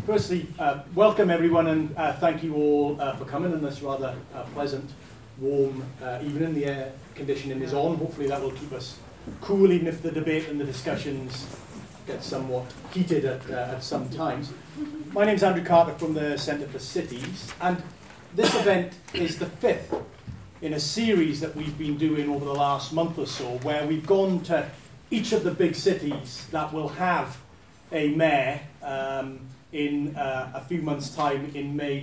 Firstly, welcome everyone, and thank you all for coming in this rather pleasant, warm evening. The air conditioning is on. Hopefully that will keep us cool, even if the debate and the discussions get somewhat heated at some times. My name's Andrew Carter from the Centre for Cities, and this event is the fifth in a series that we've been doing over the last month or so, where we've gone to each of the big cities that will have a mayor in a few months' time in May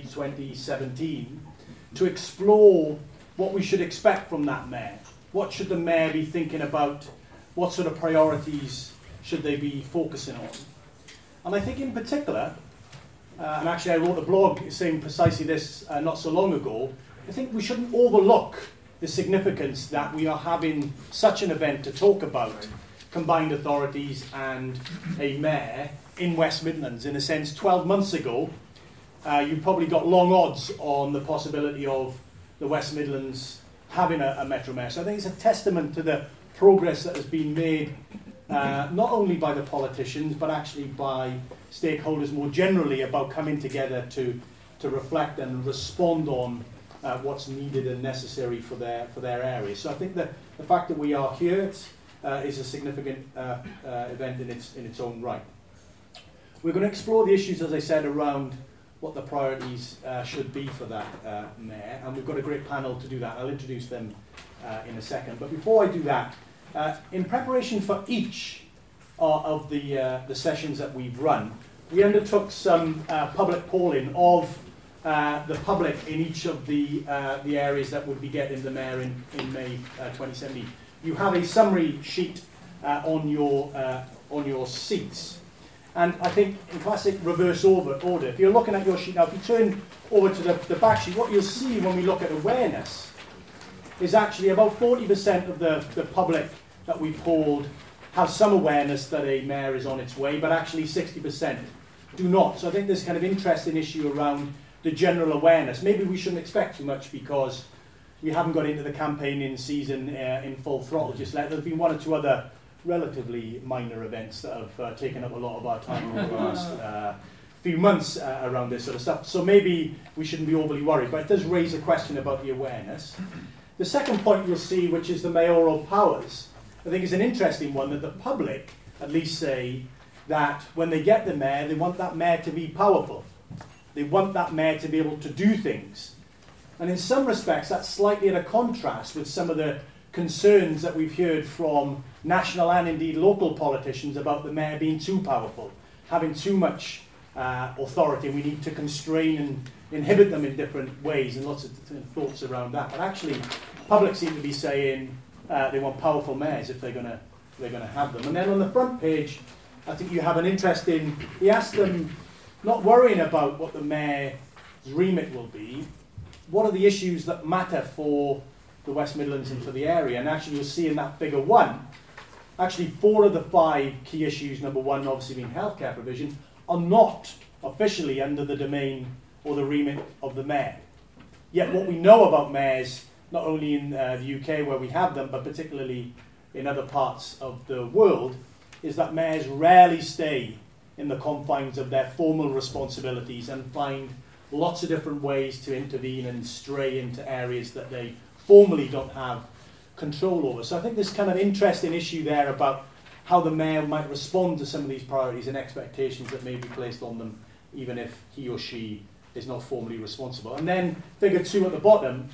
2017 to explore what we should expect from that mayor. What should the mayor be thinking about? What sort of priorities should they be focusing on? And I think in particular, and actually I wrote a blog saying precisely this not so long ago, I think we shouldn't overlook the significance that we are having such an event to talk about combined authorities and a mayor in West Midlands. In a sense, 12 months ago, you probably got long odds on the possibility of the West Midlands having a Metro Mayor. So I think it's a testament to the progress that has been made, not only by the politicians, but actually by stakeholders more generally about coming together to reflect and respond on what's needed and necessary for their areas. So I think that the fact that we are here is a significant event in its own right. We're going to explore the issues, as I said, around what the priorities should be for that mayor, and we've got a great panel to do that. I'll introduce them in a second. But before I do that, in preparation for each of the sessions that we've run, we undertook some public polling of the public in each of the areas that would be getting the mayor in May 2017. You have a summary sheet on your seats. And I think in classic reverse order, if you're looking at your sheet now, if you turn over to the back sheet, what you'll see when we look at awareness is actually about 40% of the public that we've polled have some awareness that a mayor is on its way, but actually 60% do not. So I think there's kind of interesting issue around the general awareness. Maybe we shouldn't expect too much because we haven't got into the campaigning season in full throttle just yet. There's been one or two other relatively minor events that have taken up a lot of our time over the last few months around this sort of stuff. So maybe we shouldn't be overly worried, but it does raise a question about the awareness. The second point you'll see, which is the mayoral powers, I think is an interesting one, that the public at least say that when they get the mayor, they want that mayor to be powerful. They want that mayor to be able to do things. And in some respects, that's slightly at a contrast with some of the concerns that we've heard from national and indeed local politicians about the mayor being too powerful, having too much authority. We need to constrain and inhibit them in different ways, and lots of thoughts around that. But actually, public seem to be saying they want powerful mayors if they're going to have them. And then on the front page, I think you have an interesting. He asked them, not worrying about what the mayor's remit will be, what are the issues that matter for the West Midlands and for the area? And actually, you'll see in that figure one, actually 4 of the 5 key issues, number 1 obviously being healthcare provision, are not officially under the domain or the remit of the mayor. Yet what we know about mayors, not only in the UK where we have them, but particularly in other parts of the world, is that mayors rarely stay in the confines of their formal responsibilities and find lots of different ways to intervene and stray into areas that they formally don't have control over. So I think there's kind of interesting issue there about how the mayor might respond to some of these priorities and expectations that may be placed on them, even if he or she is not formally responsible. And then figure 2 at the bottom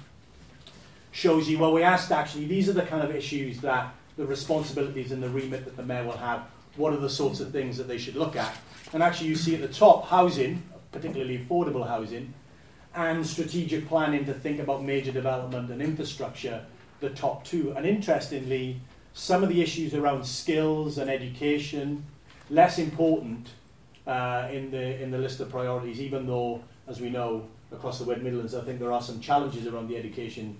shows you, well, we asked actually, these are the kind of issues that the responsibilities and the remit that the mayor will have. What are the sorts of things that they should look at? And actually you see at the top, housing, particularly affordable housing, and strategic planning to think about major development and infrastructure, the top 2. And interestingly, some of the issues around skills and education, less important in the list of priorities, even though, as we know, across the West Midlands, I think there are some challenges around the education,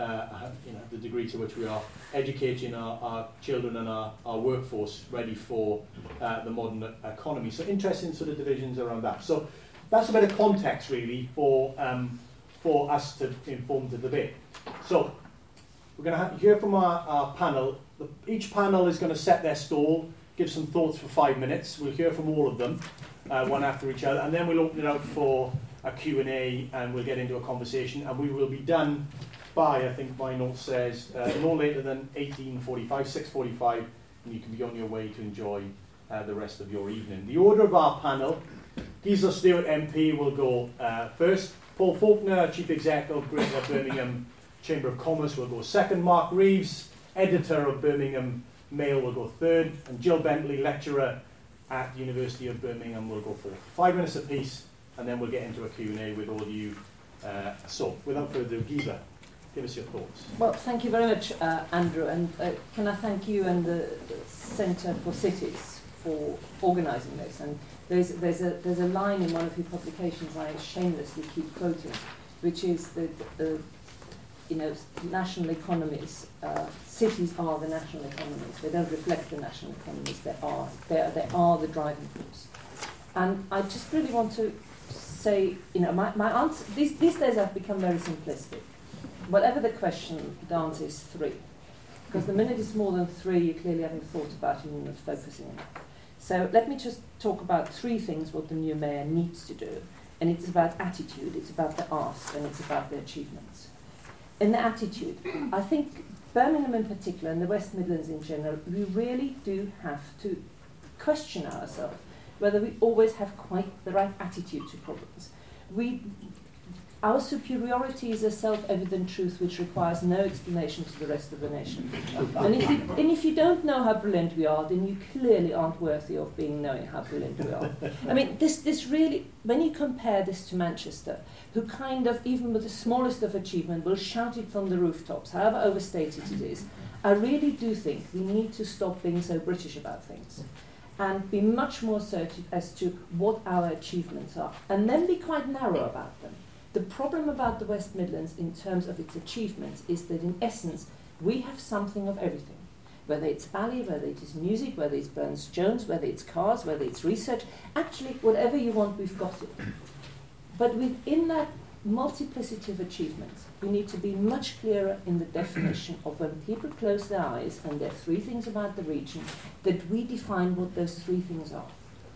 the degree to which we are educating our children and our workforce ready for the modern economy. So interesting sort of divisions around that. So that's a bit of context, really, for us to inform the debate. So we're going to hear from our panel. Each panel is going to set their stall. give some thoughts for 5 minutes. We'll hear from all of them, one after each other, and then we'll open it out for a Q&A, and we'll get into a conversation, and we will be done by, I think my note says, no later than 18:45, 6:45, and you can be on your way to enjoy the rest of your evening. The order of our panel: Gisela Stewart MP will go first. Paul Faulkner, Chief Executive of Greater Birmingham Chamber of Commerce, will go second. Mark Reeves, Editor of Birmingham Mail, will go third. And Jill Bentley, Lecturer at the University of Birmingham, will go fourth. 5 minutes apiece, and then we'll get into a Q&A with all of you. So, without further ado, Gisela, give us your thoughts. Well, thank you very much, Andrew, and can I thank you and the Centre for Cities for organising this. And there's a line in one of your publications I shamelessly keep quoting, which is that national economies, cities are the national economies. They don't reflect the national economies. They are the driving force. And I just really want to say, my answer these days I've become very simplistic. Whatever the question, the answer is 3. Because the minute it's more than 3, you clearly haven't thought about it and you're not focusing on it. So let me just talk about 3 things what the new mayor needs to do. And it's about attitude, it's about the ask, and it's about the achievements. In the attitude, I think Birmingham in particular, and the West Midlands in general, we really do have to question ourselves whether we always have quite the right attitude to problems. Our superiority is a self-evident truth which requires no explanation to the rest of the nation. And if you don't know how brilliant we are, then you clearly aren't worthy of knowing how brilliant we are. I mean, this really, when you compare this to Manchester, who kind of, even with the smallest of achievement, will shout it from the rooftops, however overstated it is, I really do think we need to stop being so British about things and be much more assertive as to what our achievements are, and then be quite narrow about them. The problem about the West Midlands in terms of its achievements is that in essence we have something of everything. Whether it's ballet, whether it is music, whether it's Burns-Jones, whether it's cars, whether it's research, actually whatever you want, we've got it. But within that multiplicity of achievements, we need to be much clearer in the definition of when people close their eyes and there are 3 things about the region, that we define what those 3 things are.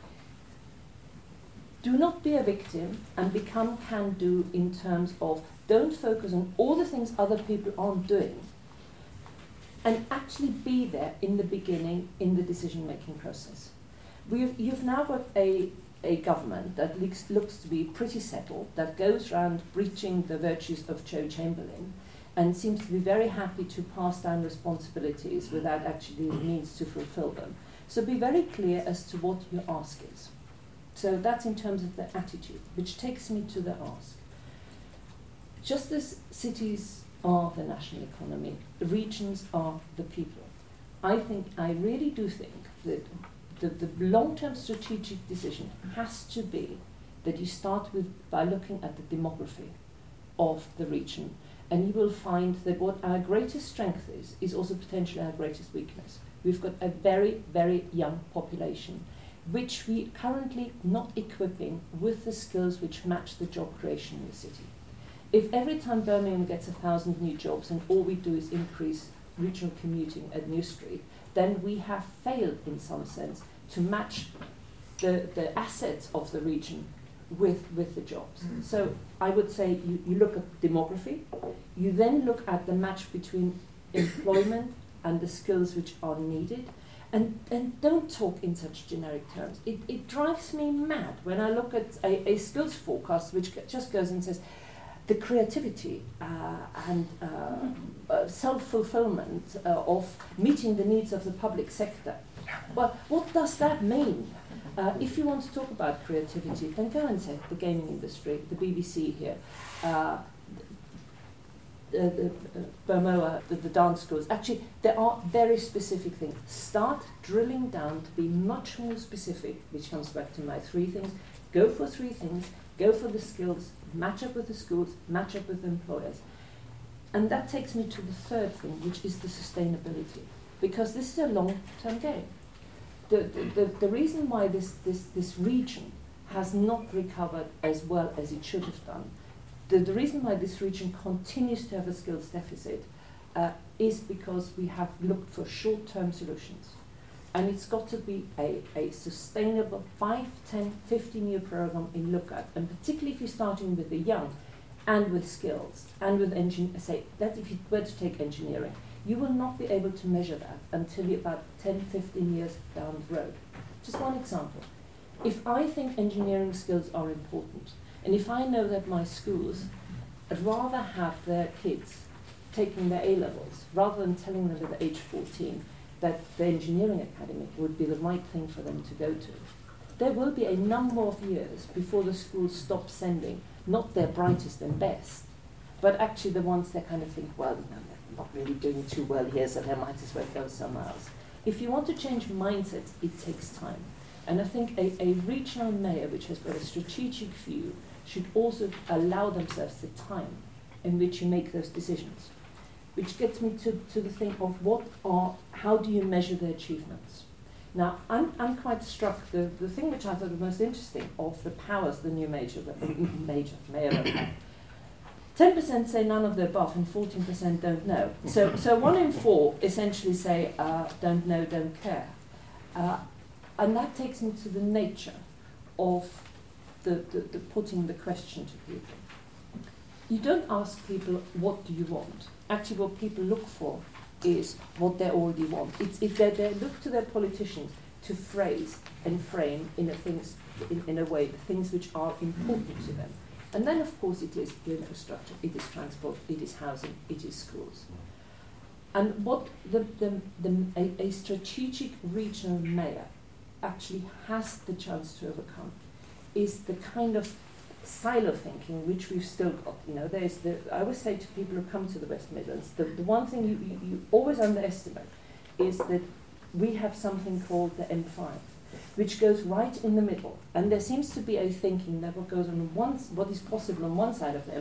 Do not be a victim and become can-do in terms of don't focus on all the things other people aren't doing, and actually be there in the beginning in the decision-making process. You've now got a government that looks to be pretty settled, that goes around preaching the virtues of Joe Chamberlain and seems to be very happy to pass down responsibilities without actually the means to fulfill them. So be very clear as to what your ask is. So that's in terms of the attitude, which takes me to the ask. Just as cities are the national economy, the regions are the people. I really do think that the long-term strategic decision has to be that you start by looking at the demography of the region, and you will find that what our greatest strength is also potentially our greatest weakness. We've got a very, very young population, which we currently not equipping with the skills which match the job creation in the city. If every time Birmingham gets 1,000 new jobs and all we do is increase regional commuting at New Street, then we have failed in some sense to match the assets of the region with the jobs. So I would say you look at demography, you then look at the match between employment and the skills which are needed, and don't talk in such generic terms. It drives me mad when I look at a skills forecast which just goes and says the creativity and self-fulfillment of meeting the needs of the public sector. Well, what does that mean? If you want to talk about creativity, then go and say the gaming industry, the BBC here, the Burmoa, the dance schools. Actually, there are very specific things. Start drilling down to be much more specific, which comes back to my 3 things. Go for 3 things, go for the skills, match up with the schools, match up with the employers. And that takes me to the 3rd thing, which is the sustainability. Because this is a long-term game. The reason why this region has not recovered as well as it should have done, the reason why this region continues to have a skills deficit is because we have looked for short-term solutions. And it's got to be a sustainable 5, 10, 15-year program in look at, and particularly if you're starting with the young and with skills and with say that if you were to take engineering, you will not be able to measure that until you're about 10, 15 years down the road. Just one example. If I think engineering skills are important, and if I know that my schools would rather have their kids taking their A-levels rather than telling them at age 14 that the engineering academy would be the right thing for them to go to, there will be a number of years before the schools stop sending not their brightest and best, but actually the ones that kind of think, well, you know, they're not really doing too well here, so they might as well go somewhere else. If you want to change mindsets, it takes time. And I think a regional mayor which has got a strategic view should also allow themselves the time in which you make those decisions. Which gets me to the thing of how do you measure their achievements? Now, I'm quite struck, the thing which I thought was most interesting of the powers the new mayor will have. 10% say none of the above and 14% don't know. So 1 in 4 essentially say don't know, don't care. And that takes me to the nature of the putting the question to people. You don't ask people, what do you want? Actually, what people look for is what they already want. It's if they look to their politicians to phrase and frame in a way the things which are important to them. And then, of course, it is the infrastructure, it is transport, it is housing, it is schools. And what a strategic regional mayor actually has the chance to overcome is the kind of silo thinking which we've still got. You know, I always say to people who come to the West Midlands, the one thing you always underestimate is that we have something called the M5, which goes right in the middle, and there seems to be a thinking that what is possible on one side of the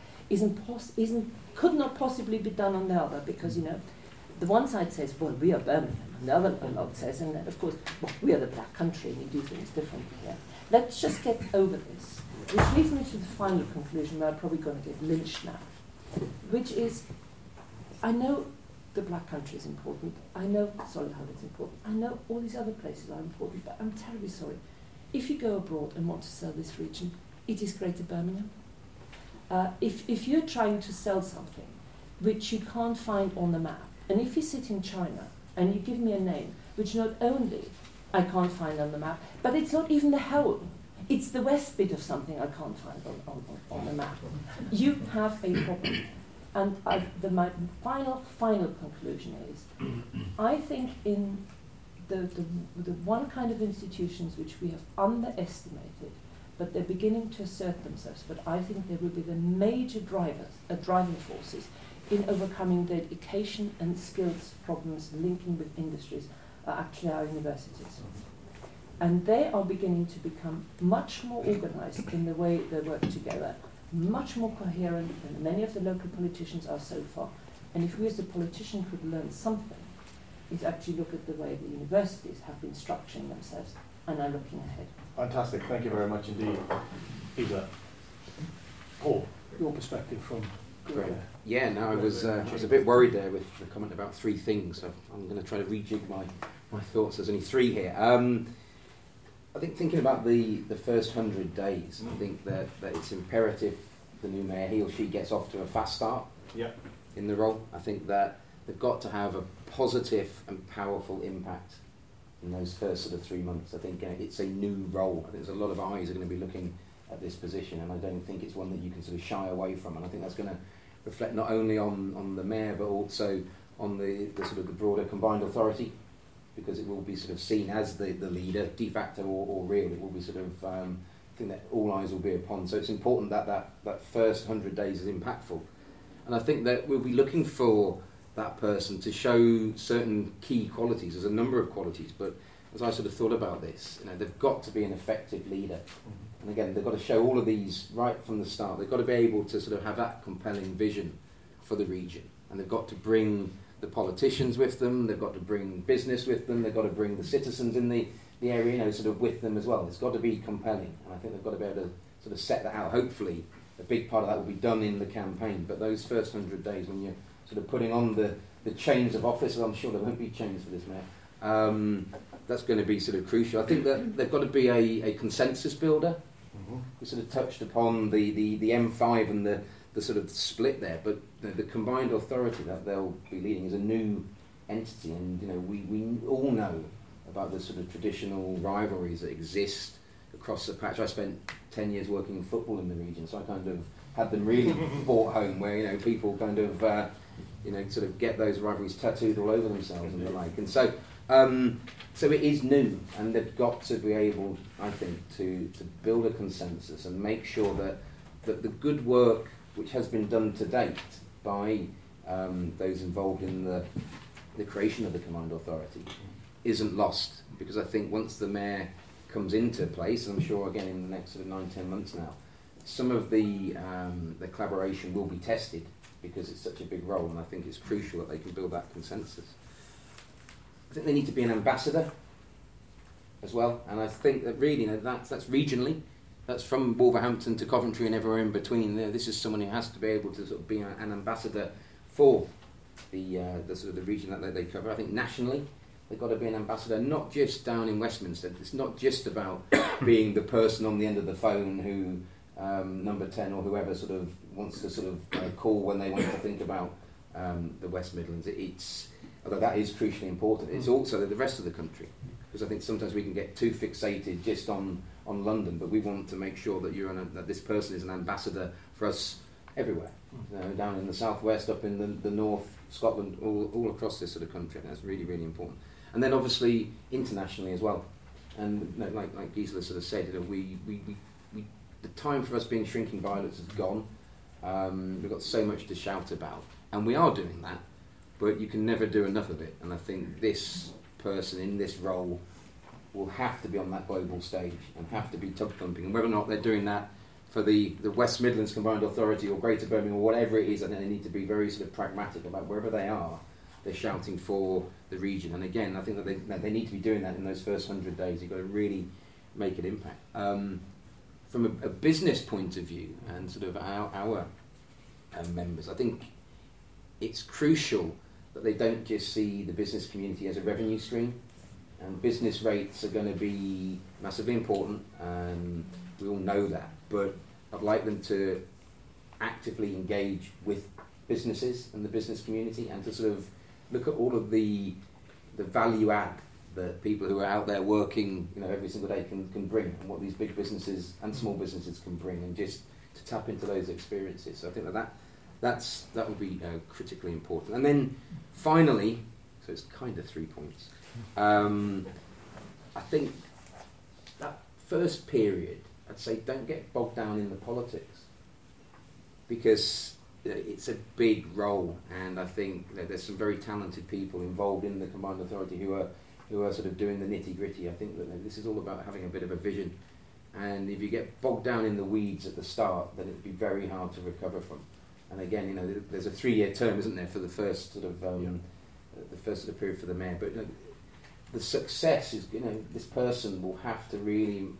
M5 could not possibly be done on the other, because the one side says, well, we are Birmingham, and the other lot says, and then of course, well, we are the Black Country and we do things differently here. Let's just get over this. Which leads me to the final conclusion, where I'm probably going to get lynched now, which is, I know the Black Country is important, I know Solihull is important, I know all these other places are important, but I'm terribly sorry. If you go abroad and want to sell this region, it is Greater Birmingham. If you're trying to sell something which you can't find on the map, and if you sit in China and you give me a name which not only I can't find on the map, but it's not even the whole. It's the west bit of something I can't find on the map. You have a problem. And my final conclusion is, I think in the one kind of institutions which we have underestimated, but they're beginning to assert themselves, but I think they will be the major driving forces in overcoming the education and skills problems linking with industries, are actually our universities. And they are beginning to become much more organized in the way they work together, much more coherent than many of the local politicians are so far. And if we as a politician could learn something, is actually look at the way the universities have been structuring themselves and are looking ahead. Fantastic, thank you very much indeed, Peter. Paul, your perspective from Yeah, no, I was a bit worried there with the comment about 3 things, so I'm going to try to rejig my thoughts. There's only 3 here. I think thinking about the first 100 days, I think that it's imperative the new mayor, he or she, gets off to a fast start in the role. I think that they've got to have a positive and powerful impact in those first sort of 3 months. I think it's a new role. I think there's a lot of eyes are going to be looking at this position, and I don't think it's one that you can sort of shy away from. And I think that's going to reflect not only on the mayor, but also on the sort of the broader combined authority, because it will be sort of seen as the leader, de facto or real. It will be sort of thing that all eyes will be upon. So it's important that first 100 days is impactful. And I think that we'll be looking for that person to show certain key qualities. There's a number of qualities, but as I sort of thought about this, they've got to be an effective leader. And again, they've got to show all of these right from the start. They've got to be able to sort of have that compelling vision for the region. And they've got to bring the politicians with them, they've got to bring business with them, they've got to bring the citizens in the area, sort of with them as well. It's got to be compelling, and I think they've got to be able to sort of set that out. Hopefully, a big part of that will be done in the campaign, but those first 100 days when you're sort of putting on the chains of office, well, I'm sure there won't be chains for this mayor, That's going to be sort of crucial. I think that they've got to be a consensus builder. We sort of touched upon the M5 and the sort of split there, but the combined authority that they'll be leading is a new entity, and we all know about the sort of traditional rivalries that exist across the patch. I spent 10 years working in football in the region, so I kind of had them really brought home, where people kind of sort of get those rivalries tattooed all over themselves and the like. And so so it is new, and they've got to be able, I think, to build a consensus and make sure that the good work which has been done to date by those involved in the creation of the combined authority isn't lost. Because I think once the mayor comes into place, and I'm sure again in the next sort of 9-10 months now, some of the collaboration will be tested, because it's such a big role, and I think it's crucial that they can build that consensus. I think they need to be an ambassador as well, and I think that really that's regionally, that's from Wolverhampton to Coventry and everywhere in between. This is someone who has to be able to sort of be an ambassador for the sort of the region that they cover. I think nationally they've got to be an ambassador, not just down in Westminster. It's not just about being the person on the end of the phone who number 10 or whoever sort of wants to sort of call when they want to think about the West Midlands. Although that is crucially important, it's also the rest of the country, because I think sometimes we can get too fixated just on London, but we want to make sure that that this person is an ambassador for us everywhere, down in the southwest, up in the north, Scotland, all across this sort of country. That's really, really important. And then obviously internationally as well. And like Gisela sort of said, the time for us being shrinking violets is gone. We've got so much to shout about, and we are doing that, but you can never do enough of it. And I think this person in this role will have to be on that global stage and have to be tug thumping. And whether or not they're doing that for the West Midlands Combined Authority or Greater Birmingham or whatever it is, I think they need to be very sort of pragmatic about wherever they are. They're shouting for the region. And again, I think that they need to be doing that in those first 100 days. You've got to really make an impact. From a business point of view and sort of our members, I think it's crucial that they don't just see the business community as a revenue stream, and business rates are going to be massively important, and we all know that, but I'd like them to actively engage with businesses and the business community, and to sort of look at all of the value add that people who are out there working every single day can bring, and what these big businesses and small businesses can bring, and just to tap into those experiences. So I think that would be critically important. And then finally, so it's kind of 3 points, I think that first period, I'd say don't get bogged down in the politics, because it's a big role, and I think that there's some very talented people involved in the Combined Authority who are sort of doing the nitty-gritty. I think that this is all about having a bit of a vision, and if you get bogged down in the weeds at the start, then it'd be very hard to recover from. And again, there's a 3-year term, isn't there, for the first sort of the first sort of period for the mayor. But the success is, this person will have to really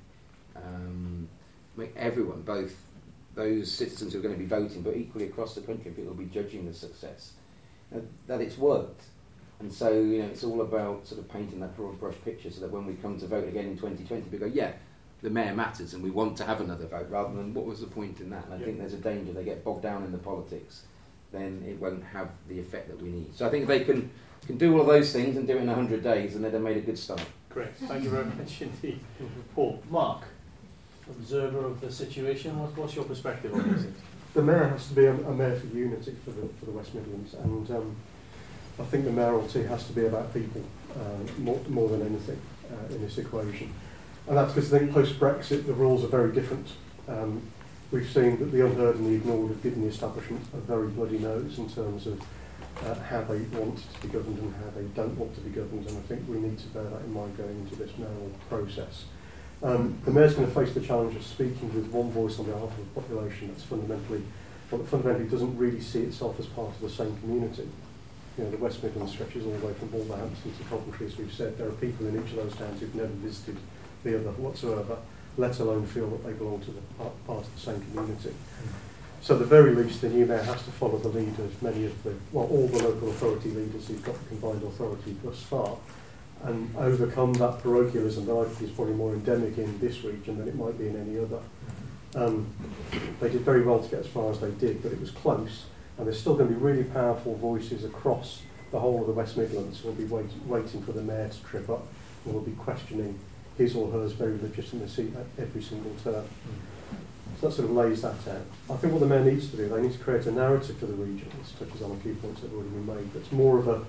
make everyone, both those citizens who are going to be voting, but equally across the country, people will be judging the success, that it's worked. And so, it's all about sort of painting that broad brush picture, so that when we come to vote again in 2020, we go, yeah, the mayor matters, and we want to have another vote, rather than what was the point in that. And I think there's a danger they get bogged down in the politics, then it won't have the effect that we need. So I think if they can do all of those things and do it in 100 days, and they'd have made a good start. Great, thank you very much indeed. Paul, Mark, observer of the situation, what's your perspective on this? The mayor has to be a mayor for unity for the West Midlands, and I think the mayoralty has to be about people more than anything in this equation. And that's because I think post-Brexit the rules are very different. We've seen that the unheard and the ignored have given the establishment a very bloody nose in terms of how they want to be governed and how they don't want to be governed, and I think we need to bear that in mind going into this mayoral process. The mayor's going to face the challenge of speaking with one voice on behalf of the population that fundamentally doesn't really see itself as part of the same community. The West Midlands stretches all the way from Wolverhampton to Coventry, as we've said. There are people in each of those towns who've never visited the other whatsoever, let alone feel that they belong to the part of the same community. So at the very least, the new mayor has to follow the lead of all the local authority leaders who've got the combined authority thus far, and overcome that parochialism that I think is probably more endemic in this region than it might be in any other. They did very well to get as far as they did, but it was close, and there's still going to be really powerful voices across the whole of the West Midlands who will be waiting for the mayor to trip up and will be questioning his or her very legitimacy at every single turn. So that sort of lays that out. I think what the mayor needs to do, they need to create a narrative for the region. This touches on a few points that have already been made, but it's more of a,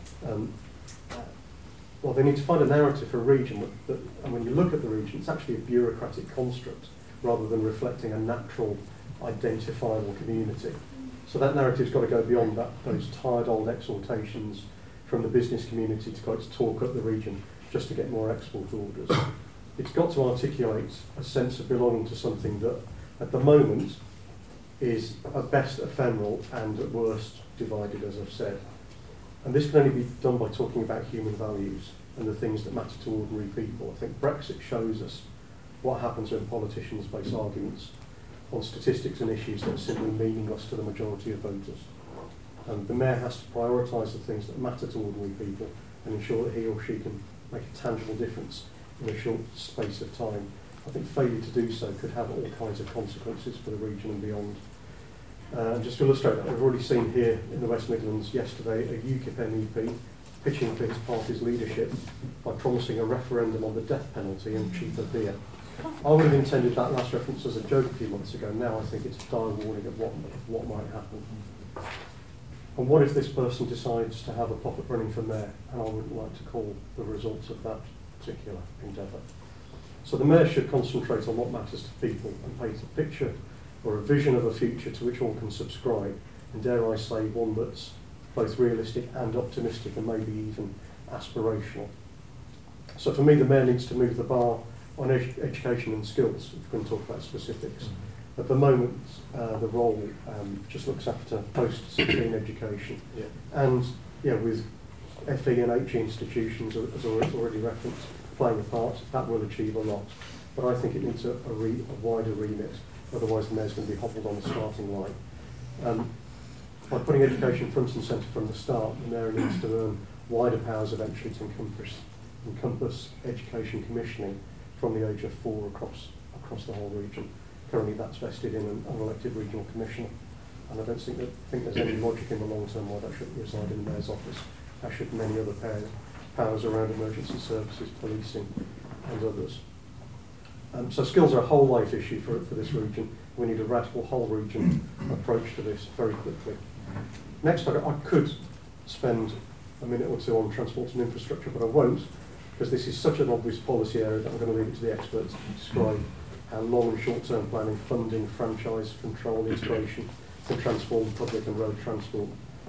well, they need to find a narrative for a region and when you look at the region, it's actually a bureaucratic construct rather than reflecting a natural, identifiable community. So that narrative's got to go beyond those tired old exhortations from the business community to talk up the region just to get more export orders. It's got to articulate a sense of belonging to something that, at the moment, is at best ephemeral and at worst divided, as I've said. And this can only be done by talking about human values and the things that matter to ordinary people. I think Brexit shows us what happens when politicians base arguments on statistics and issues that are simply meaningless to the majority of voters. And the mayor has to prioritise the things that matter to ordinary people and ensure that he or she can make a tangible difference in a short space of time. I think failure to do so could have all kinds of consequences for the region and beyond. And just to illustrate that, we've already seen here in the West Midlands yesterday a UKIP MEP pitching for his party's leadership by promising a referendum on the death penalty and cheaper beer. I would have intended that last reference as a joke a few months ago. Now I think it's a dire warning of what might happen. And what if this person decides to have a pocket running for mayor? And I wouldn't like to call the results of that particular endeavour. So the mayor should concentrate on what matters to people and paint a picture or a vision of a future to which all can subscribe, and dare I say one that's both realistic and optimistic and maybe even aspirational. So for me, the mayor needs to move the bar on education and skills, if we're going to talk about specifics. At the moment, the role just looks after post-16 education. Yeah. And with FE and HE institutions, as already referenced, playing a part, that will achieve a lot. But I think it needs a wider remit, otherwise the mayor's going to be hobbled on the starting line. By putting education front and centre from the start, the mayor needs to earn wider powers eventually to encompass education commissioning from the age of 4 across the whole region. Currently that's vested in an unelected regional commissioner, and I don't think there's any logic in the long term why that shouldn't reside in the mayor's office, as should many other powers around emergency services, policing and others. So skills are a whole life issue for this region. We need a radical whole region approach to this very quickly. Next, I could spend a minute or two on transport and infrastructure, but I won't, because this is such an obvious policy area that I'm going to leave it to the experts to describe how long and short-term planning, funding, franchise, control, integration can transform public and road transport.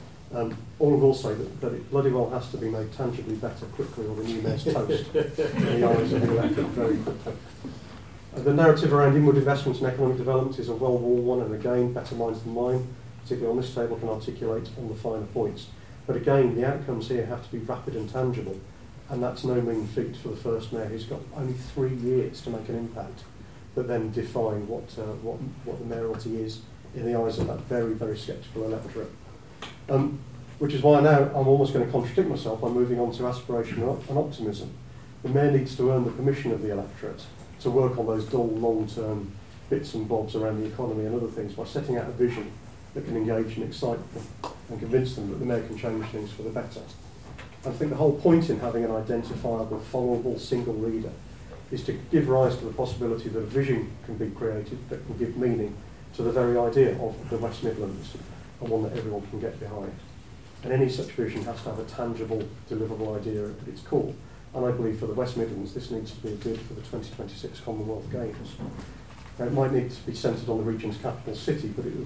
All will say that it bloody well has to be made tangibly better quickly, or the new mayor's toast in the eyes of the electorate very quickly. The narrative around inward investment and economic development is a well-worn one, and again, better minds than mine, particularly on this table, can articulate on the finer points. But again, the outcomes here have to be rapid and tangible, and that's no mean feat for the first mayor who's got only 3 years to make an impact, but then define what the mayoralty is in the eyes of that very, very sceptical electorate. Which is why now I'm almost going to contradict myself by moving on to aspiration and optimism. The mayor needs to earn the permission of the electorate to work on those dull, long-term bits and bobs around the economy and other things by setting out a vision that can engage and excite them and convince them that the mayor can change things for the better. I think the whole point in having an identifiable, followable single leader is to give rise to the possibility that a vision can be created that can give meaning to the very idea of the West Midlands, and one that everyone can get behind. And any such vision has to have a tangible, deliverable idea at its core. And I believe for the West Midlands, this needs to be a bid for the 2026 Commonwealth Games. Now, it might need to be centred on the region's capital city, but it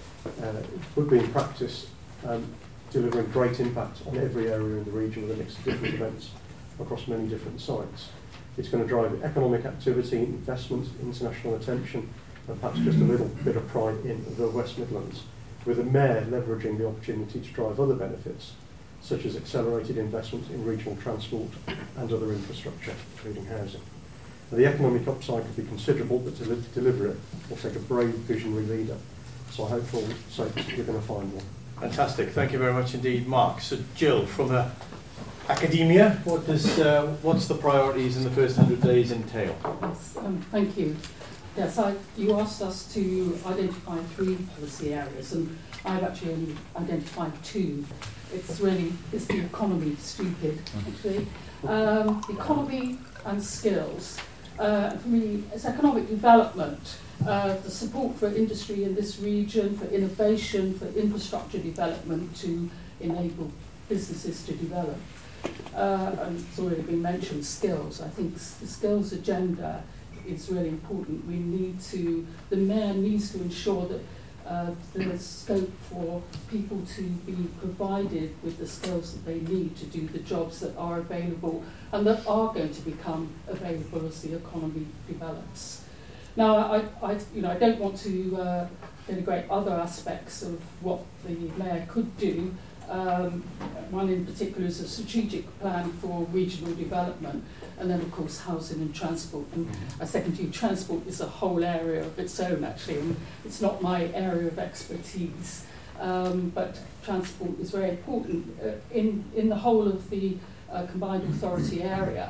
would be in practice delivering great impact on every area in the region with a mix of different events across many different sites. It's going to drive economic activity, investment, international attention, and perhaps just a little bit of pride in the West Midlands, with the mayor leveraging the opportunity to drive other benefits, such as accelerated investment in regional transport and other infrastructure, including housing. Now, the economic upside could be considerable, but to deliver it will take a brave visionary leader. So I hope for all sakes you're going to find one. Fantastic, thank you very much indeed, Mark. So Jill, from a Academia, what's the priorities in the first 100 days entail? Yes, thank you. Yes, you asked us to identify 3 policy areas, and I've actually only identified 2. It's the economy, stupid, actually. Economy and skills. For me, it's economic development, the support for industry in this region, for innovation, for infrastructure development to enable businesses to develop. And it's already been mentioned, skills. I think the skills agenda is really important. The Mayor needs to ensure that there's scope for people to be provided with the skills that they need to do the jobs that are available and that are going to become available as the economy develops. Now, I don't want to denigrate other aspects of what the Mayor could do. One in particular is a strategic plan for regional development, and then of course housing and transport. And I second you, transport is a whole area of its own actually, and it's not my area of expertise, but transport is very important in the whole of the combined authority area.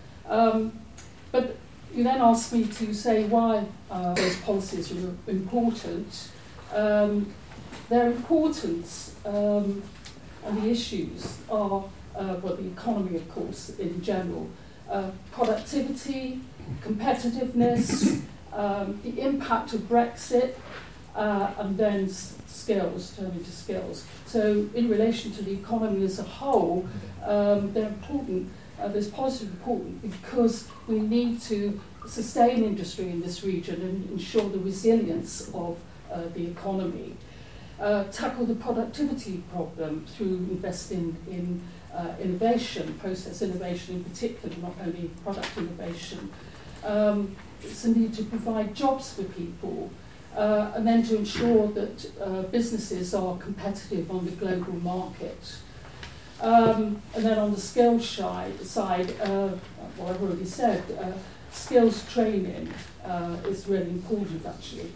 But you then asked me to say why those policies are important. Their importance and the issues are, the economy, of course, in general, productivity, competitiveness, the impact of Brexit, and then skills, turning to skills. So in relation to the economy as a whole, they're important. This policy is important because we need to sustain industry in this region and ensure the resilience of the economy. Tackle the productivity problem through investing in innovation, process innovation in particular, not only product innovation. It's a need to provide jobs for people, and then to ensure that businesses are competitive on the global market. And then on the skills side, what I've already said, skills training is really important actually.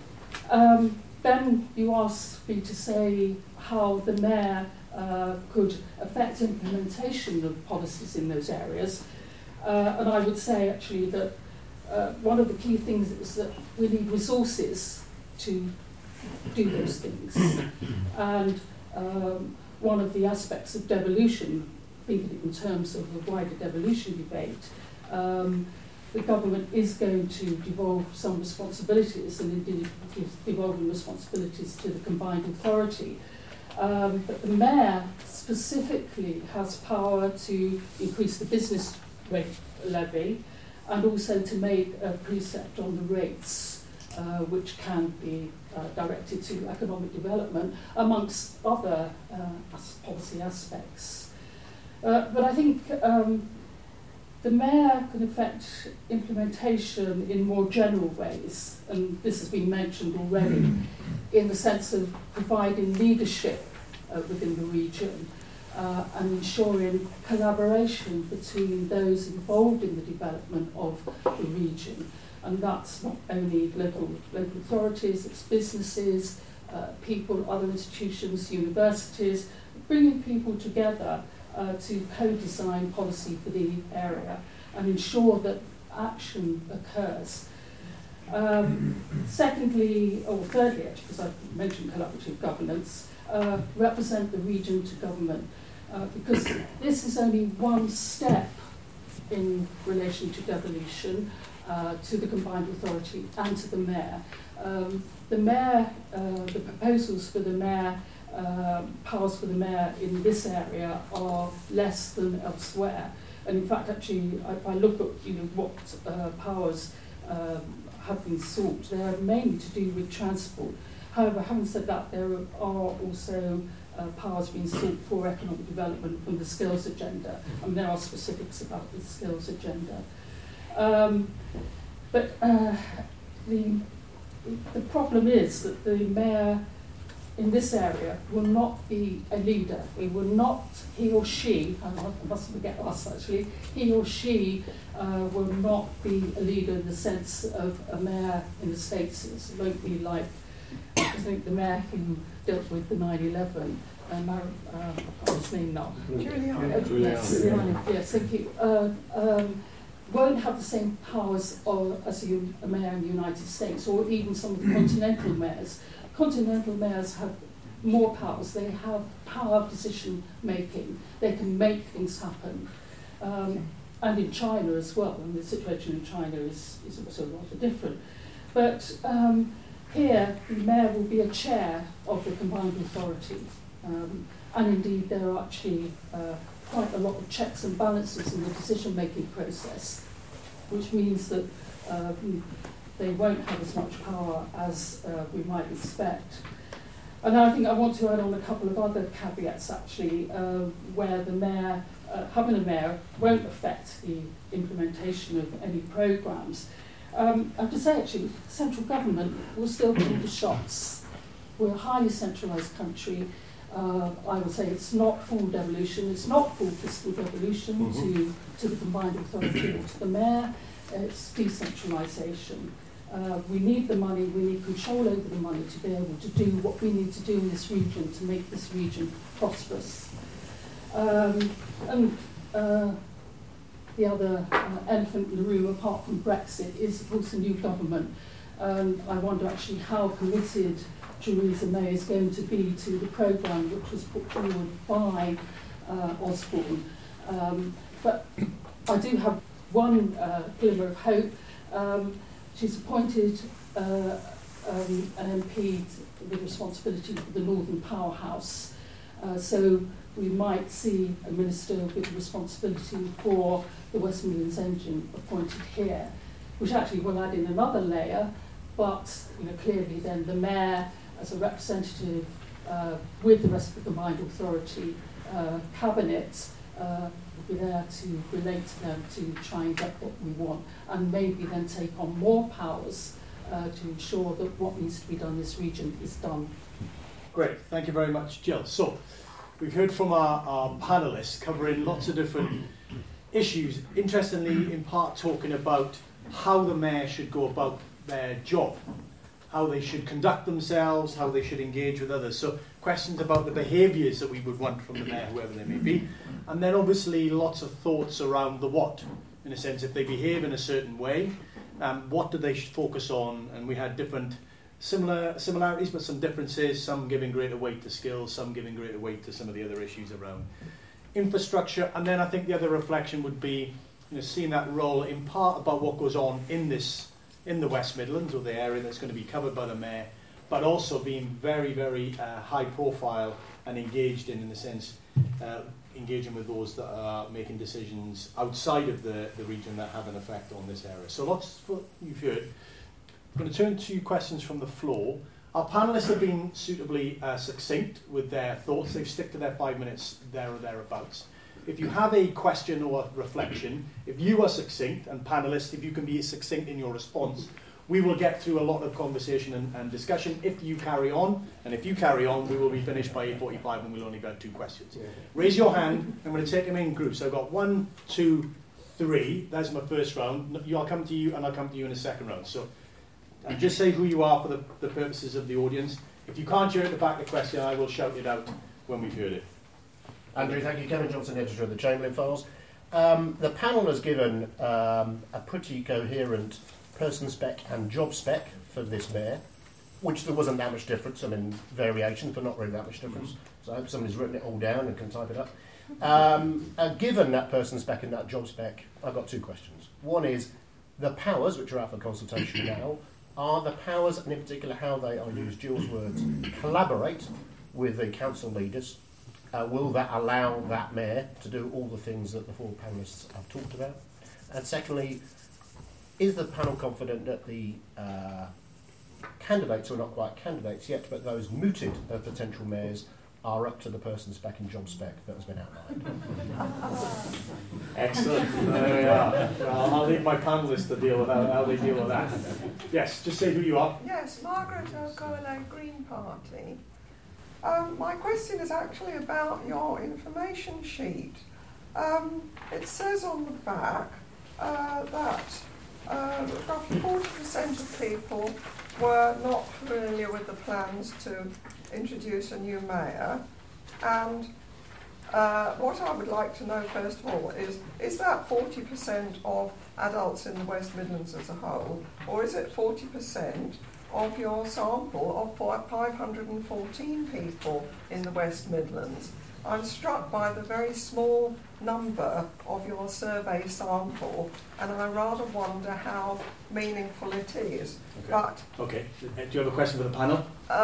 Then you asked me to say how the Mayor could affect implementation of policies in those areas. And I would say actually that one of the key things is that we need resources to do those things. And one of the aspects of devolution, thinking in terms of the wider devolution debate, the government is going to devolve some responsibilities, and indeed devolving responsibilities to the combined authority. But the Mayor specifically has power to increase the business rate levy and also to make a precept on the rates, which can be directed to economic development, amongst other policy aspects. But I think the Mayor can affect implementation in more general ways, and this has been mentioned already, in the sense of providing leadership within the region and ensuring collaboration between those involved in the development of the region. And that's not only local authorities, it's businesses, people, other institutions, universities, bringing people together to co-design policy for the area and ensure that action occurs. Thirdly, actually, because I mentioned collaborative governance, represent the region to government, because this is only one step in relation to devolution, to the combined authority and to the Mayor. The proposals for the Mayor, powers for the Mayor in this area are less than elsewhere. And in fact, actually, if I look at what powers have been sought, they're mainly to do with transport. However, having said that, there are also powers being sought for economic development from the skills agenda. And there are specifics about the skills agenda. But the problem is that the Mayor in this area will not be a leader. He or she, I mustn't forget us actually, he or she will not be a leader in the sense of a Mayor in the States. It won't be like I think the mayor who dealt with the 9/11, I can't his name now. Yes, thank you. Won't have the same powers as a mayor in the United States, or even some of the continental mayors. Continental mayors have more powers. They have power of decision making. They can make things happen. And in China as well, and the situation in China is also rather different. But here, the mayor will be a chair of the combined authority. And indeed, there are actually quite a lot of checks and balances in the decision-making process, which means that they won't have as much power as we might expect. And I think I want to add on a couple of other caveats, actually, where the mayor, having a mayor won't affect the implementation of any programmes. I have to say, actually, central government will still call the shots. We're a highly centralised country. I would say it's not full devolution, it's not full fiscal devolution to the combined authority or to the mayor, it's decentralisation. We need the money, we need control over the money to be able to do what we need to do in this region to make this region prosperous. The other elephant in the room, apart from Brexit, is of course a new government. I wonder actually how committed Theresa May is going to be to the programme which was put forward by Osborne. But I do have one glimmer of hope. She's appointed an MP with responsibility for the Northern Powerhouse. So we might see a minister with responsibility for the West Midlands Engine appointed here, which actually will add in another layer, but clearly then the mayor as a representative with the rest of the combined authority cabinet will be there to relate to them to try and get what we want, and maybe then take on more powers to ensure that what needs to be done in this region is done. Great, thank you very much, Jill. So, we've heard from our panellists covering lots of different issues, interestingly in part talking about how the mayor should go about their job, how they should conduct themselves, how they should engage with others. So questions about the behaviours that we would want from the mayor, whoever they may be. And then obviously lots of thoughts around the what, in a sense, if they behave in a certain way, what do they focus on? And we had different similarities, but some differences, some giving greater weight to skills, some giving greater weight to some of the other issues around infrastructure. And then I think the other reflection would be seeing that role in part about what goes on in the West Midlands, or the area that's going to be covered by the mayor, but also being very, very high profile and engaged in a sense, engaging with those that are making decisions outside of the region that have an effect on this area. So lots what you've heard. I'm going to turn to questions from the floor. Our panellists have been suitably succinct with their thoughts. They've stuck to their 5 minutes there or thereabouts. If you have a question or reflection, if you are succinct, and panellists, if you can be succinct in your response, we will get through a lot of conversation and discussion if you carry on. And if you carry on, we will be finished by 8:45 and we'll only get 2 questions. Raise your hand. I'm going to take them in groups. So I've got 1, 2, 3. That's my first round. I'll come to you and I'll come to you in the second round. So and just say who you are for the purposes of the audience. If you can't hear at the back of the question, I will shout it out when we've heard it. Andrew, thank you. Kevin Johnson, editor of the Chamberlain Files. The panel has given a pretty coherent person spec and job spec for this mayor, which there wasn't that much difference. I mean, variations, but not really that much difference. So I hope somebody's written it all down and can type it up. Given that person spec and that job spec, I've got 2 questions. One is, the powers, which are out for consultation now, are the powers, and in particular how they are used, Jill's words, collaborate with the council leaders? Will that allow that mayor to do all the things that the 4 panellists have talked about? And secondly, is the panel confident that the candidates, or not quite candidates yet, but those mooted potential mayors, are up to the person spec and job spec that has been outlined? Excellent. There we are. Well, I'll leave my panellists to deal with how they deal with that. Yes, just say who you are. Yes, Margaret O'Connell, Green Party. My question is actually about your information sheet. It says on the back that roughly 40% of people were not familiar with the plans to introduce a new mayor, and what I would like to know first of all is that 40% of adults in the West Midlands as a whole, or is it 40% of your sample of 514 people in the West Midlands? I'm struck by the very small number of your survey sample, and I rather wonder how meaningful it is. Okay. But Okay. Do you have a question for the panel?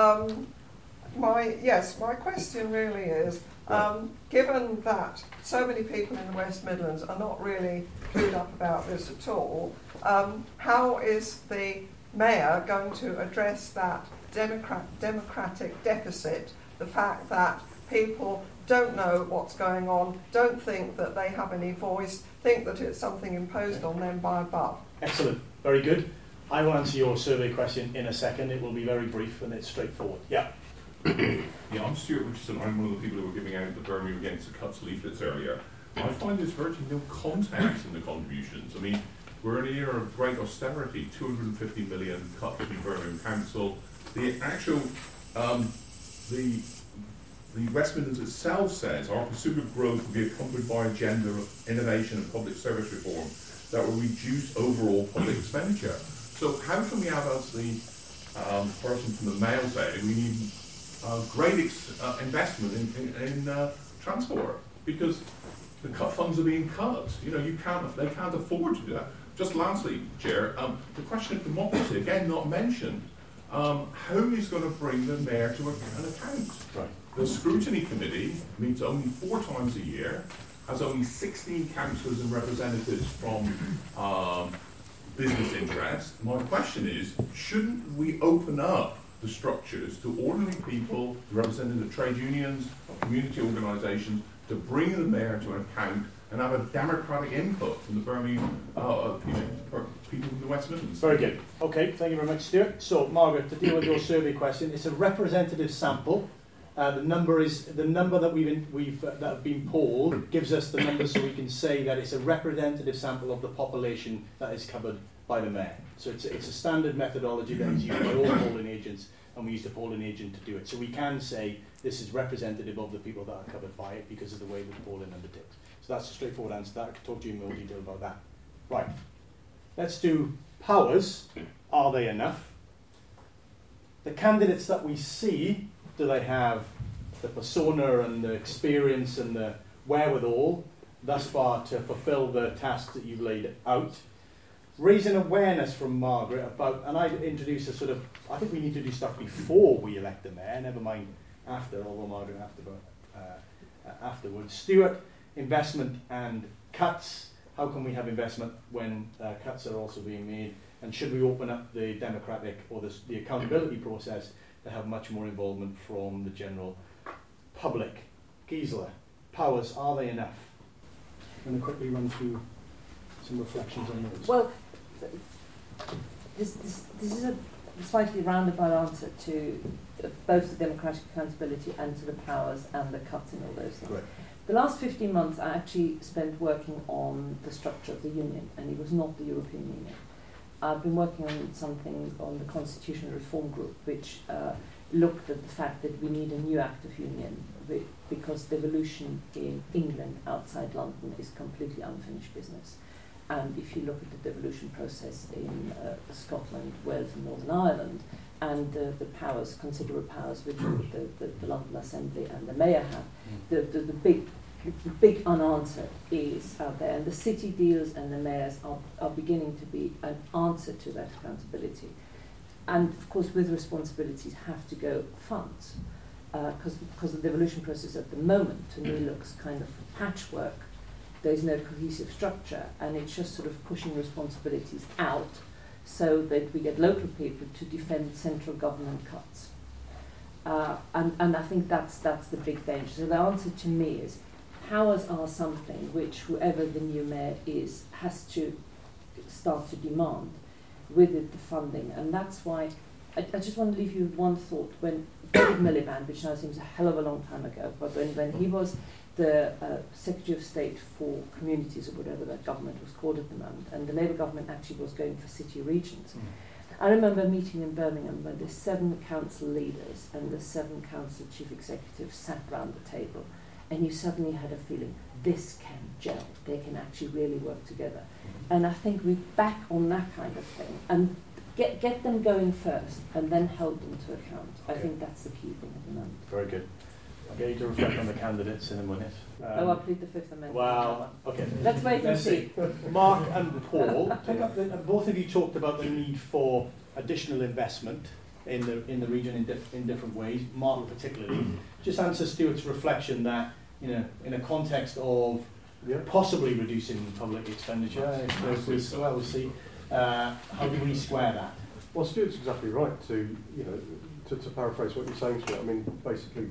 my question really is, given that so many people in the West Midlands are not really clued up about this at all, how is the mayor going to address that democratic deficit, the fact that people don't know what's going on, don't think that they have any voice, think that it's something imposed on them by above? Excellent. Very good. I will answer your survey question in a second. It will be very brief and it's straightforward. Yeah. Yeah, I'm Stuart Richardson. I'm one of the people who were giving out the Birmingham Against the Cuts leaflets earlier. I find there's virtually no context in the contributions. I mean, we're in a year of great austerity, 250 million cut to the Birmingham Council. The actual, the West Midlands itself says our pursuit of growth will be accompanied by an agenda of innovation and public service reform that will reduce overall public expenditure. So how can we have, as the person from the Mail say, we need great investment in transport, because the cut funds are being cut. You know, they can't afford to do that. Just lastly, Chair, the question of democracy, again not mentioned. Who is going to bring the mayor to an account? Right. The scrutiny committee meets only 4 times a year, has only 16 councillors and representatives from business interests. My question is, shouldn't we open up the structures to ordinary people, representing the trade unions, community organisations, to bring the mayor to an account and have a democratic input from the Birmingham people from the West Midlands? Very good. Okay, thank you very much, Stuart. So, Margaret, to deal with your survey question, it's a representative sample. The number that have been polled gives us the number, so we can say that it's a representative sample of the population that is covered by the mayor. So it's a standard methodology that is used by all polling agents, and we use the polling agent to do it. So we can say this is representative of the people that are covered by it because of the way the polling undertakes. So that's a straightforward answer to that. I could talk to you in more detail about that. Right. Let's do powers. Are they enough? The candidates that we see, do they have the persona and the experience and the wherewithal thus far to fulfill the tasks that you've laid out? Raising awareness from Margaret about, and I introduced a sort of, I think we need to do stuff before we elect the mayor, never mind after, although Margaret afterwards. Stuart, investment and cuts. How can we have investment when cuts are also being made? And should we open up the democratic or the accountability process to have much more involvement from the general public? Gisela, powers, are they enough? I'm going to quickly run through some reflections on those. Well, this is a slightly roundabout answer to both the democratic accountability and to the powers and the cuts and all those things. Correct. The last 15 months I actually spent working on the structure of the union, and it was not the European Union. I've been working on something on the Constitutional Reform Group, which looked at the fact that we need a new Act of Union because devolution in England outside London is completely unfinished business. And if you look at the devolution process in Scotland, Wales and Northern Ireland, and the powers, considerable powers which the London Assembly and the Mayor have, the big unanswered is out there. And the city deals and the mayors are beginning to be an answer to that accountability. And of course, with responsibilities have to go funds. Because the devolution process at the moment, to me, looks kind of patchwork. There's no cohesive structure, and it's just sort of pushing responsibilities out so that we get local people to defend central government cuts. And I think that's the big danger. So the answer to me is powers are something which whoever the new mayor is has to start to demand, with it the funding. And that's why I just want to leave you with one thought. When David Miliband, which now seems a hell of a long time ago, but when he was the Secretary of State for Communities, or whatever that government was called at the moment, and the Labour government actually was going for city regions. I remember a meeting in Birmingham where the 7 council leaders and the 7 council chief executives sat round the table, and you suddenly had a feeling this can gel, they can actually really work together. And I think we're back on that kind of thing, and get them going first and then hold them to account. I think that's the key thing at the moment. Very good. I'll get you to reflect on the candidates in a minute. I plead the Fifth Amendment. Well, okay. Let's wait and Let's see. Mark and Paul, pick up both of you talked about the need for additional investment in the region in different ways. Mark particularly. Just answer Stuart's reflection that, you know, in a context of possibly reducing public expenditure, we'll see. How do we square that? Well, Stuart's exactly right to paraphrase what you're saying, Stuart. I mean, basically,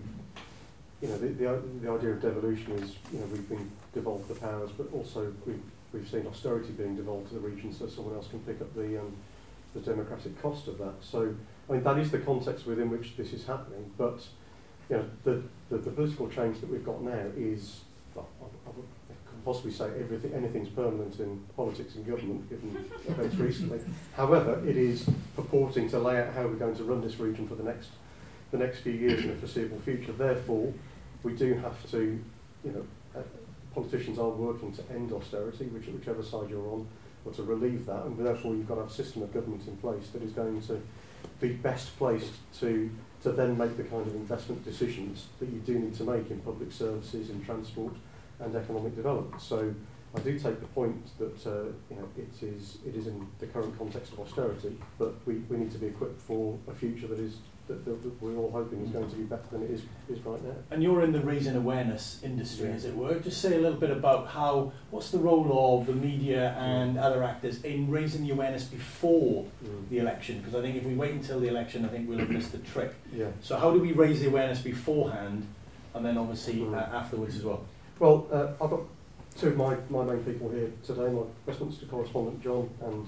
you know, the idea of devolution is, you know, we've been devolved the powers, but also we've seen austerity being devolved to the region so someone else can pick up the democratic cost of that. So, I mean, that is the context within which this is happening. But, you know, the political change that we've got now is, well, I could possibly say anything's permanent in politics and government, given events recently. However, it is purporting to lay out how we're going to run this region for the next few years in the foreseeable future. Therefore, we do have to, you know, politicians are working to end austerity, whichever side you're on, or to relieve that, and therefore you've got to have a system of government in place that is going to be best placed to then make the kind of investment decisions that you do need to make in public services, in transport and economic development. So I do take the point that you know, it is in the current context of austerity, but we need to be equipped for a future that we're all hoping is going to be better than it is right now. And you're in the raising awareness industry, as it were. Just say a little bit about what's the role of the media and other actors in raising the awareness before the election? Because I think if we wait until the election, I think we'll have missed the trick. Yeah. So how do we raise the awareness beforehand, and then obviously afterwards as well? Well, I've got two of my main people here today, my Westminster correspondent John and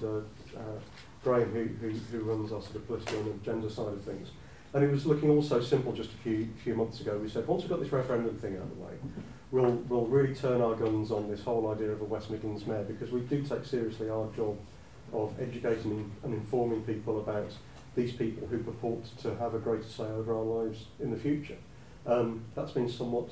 Graham, who runs our sort of political and gender side of things. And it was looking also simple just a few months ago. We said, once we've got this referendum thing out of the way, we'll really turn our guns on this whole idea of a West Midlands mayor, because we do take seriously our job of educating and informing people about these people who purport to have a greater say over our lives in the future. That's been somewhat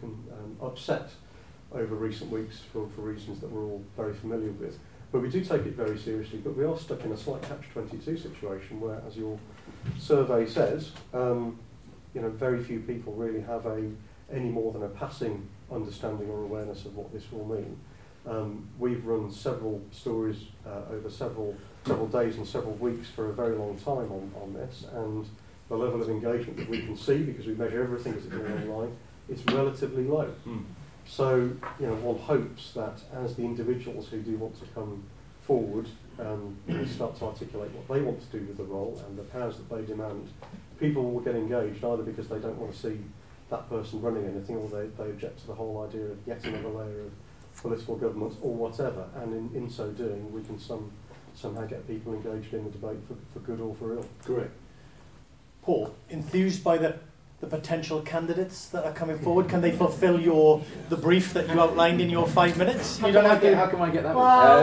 upset over recent weeks for reasons that we're all very familiar with. But we do take it very seriously, but we are stuck in a slight catch-22 situation where, as your survey says, you know, very few people really have any more than a passing understanding or awareness of what this will mean. We've run several stories over several days and several weeks for a very long time on this, and the level of engagement that we can see, because we measure everything as it's all online, it's relatively low. So, you know, one hopes that as the individuals who do want to come forward start to articulate what they want to do with the role and the powers that they demand, people will get engaged, either because they don't want to see that person running anything, or they object to the whole idea of yet another layer of political government or whatever. And in so doing, we can somehow get people engaged in the debate for good or for ill. Great. Paul, enthused by the potential candidates that are coming forward? Can they fulfil the brief that you outlined in your 5 minutes? How come I get that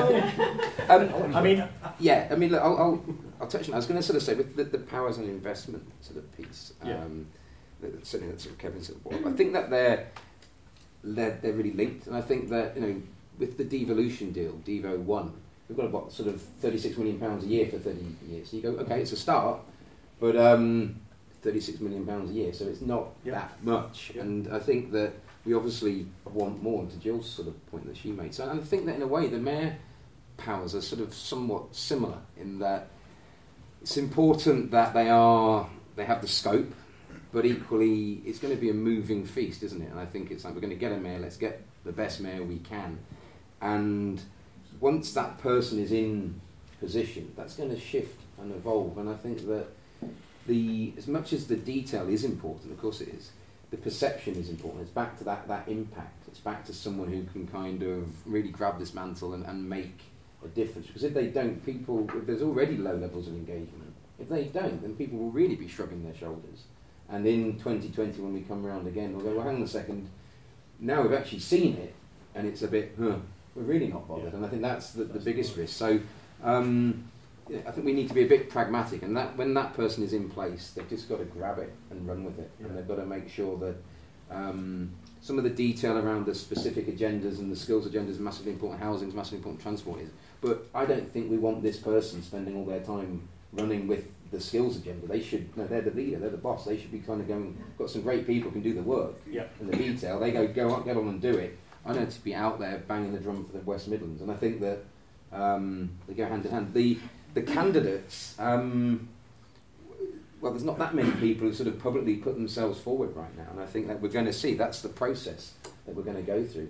one? I mean, yeah. I mean, look, I'll touch on. I was going to sort of say with the powers and investment sort of piece. Certainly that's sort of Kevin sort of brought up. I think that they're really linked, and I think that, you know, with the devolution deal, Devo 1, we've got about sort of £36 million a year for 30 years. So you go, okay, it's a start, but £36 million a year, so it's not that much. And I think that we obviously want more, to Jill's sort of point that she made. So I think that in a way the mayor powers are sort of somewhat similar in that it's important that they have the scope, but equally it's going to be a moving feast, isn't it? And I think it's like, we're going to get a mayor, let's get the best mayor we can. And once that person is in position, that's going to shift and evolve. And I think that as much as the detail is important, of course it is, the perception is important. It's back to that impact. It's back to someone who can kind of really grab this mantle and make a difference. Because if they don't, if there's already low levels of engagement, if they don't, then people will really be shrugging their shoulders. And in 2020, when we come around again, we'll go, well, hang on a second, now we've actually seen it, and it's a bit, we're really not bothered. And I think that's the biggest risk. So I think we need to be a bit pragmatic, and that when that person is in place, they've just got to grab it and run with it, and they've got to make sure that some of the detail around the specific agendas and the skills agendas is massively important, housing is massively important, transport is. But I don't think we want this person spending all their time running with the skills agenda. They should, they're the leader, they're the boss. They should be kind of going. Got some great people who can do the work and the detail. They go on, get on and do it. I don't need to be out there banging the drum for the West Midlands, and I think that they go hand in hand. The candidates, well, there's not that many people who sort of publicly put themselves forward right now, and I think that we're going to see that's the process that we're going to go through.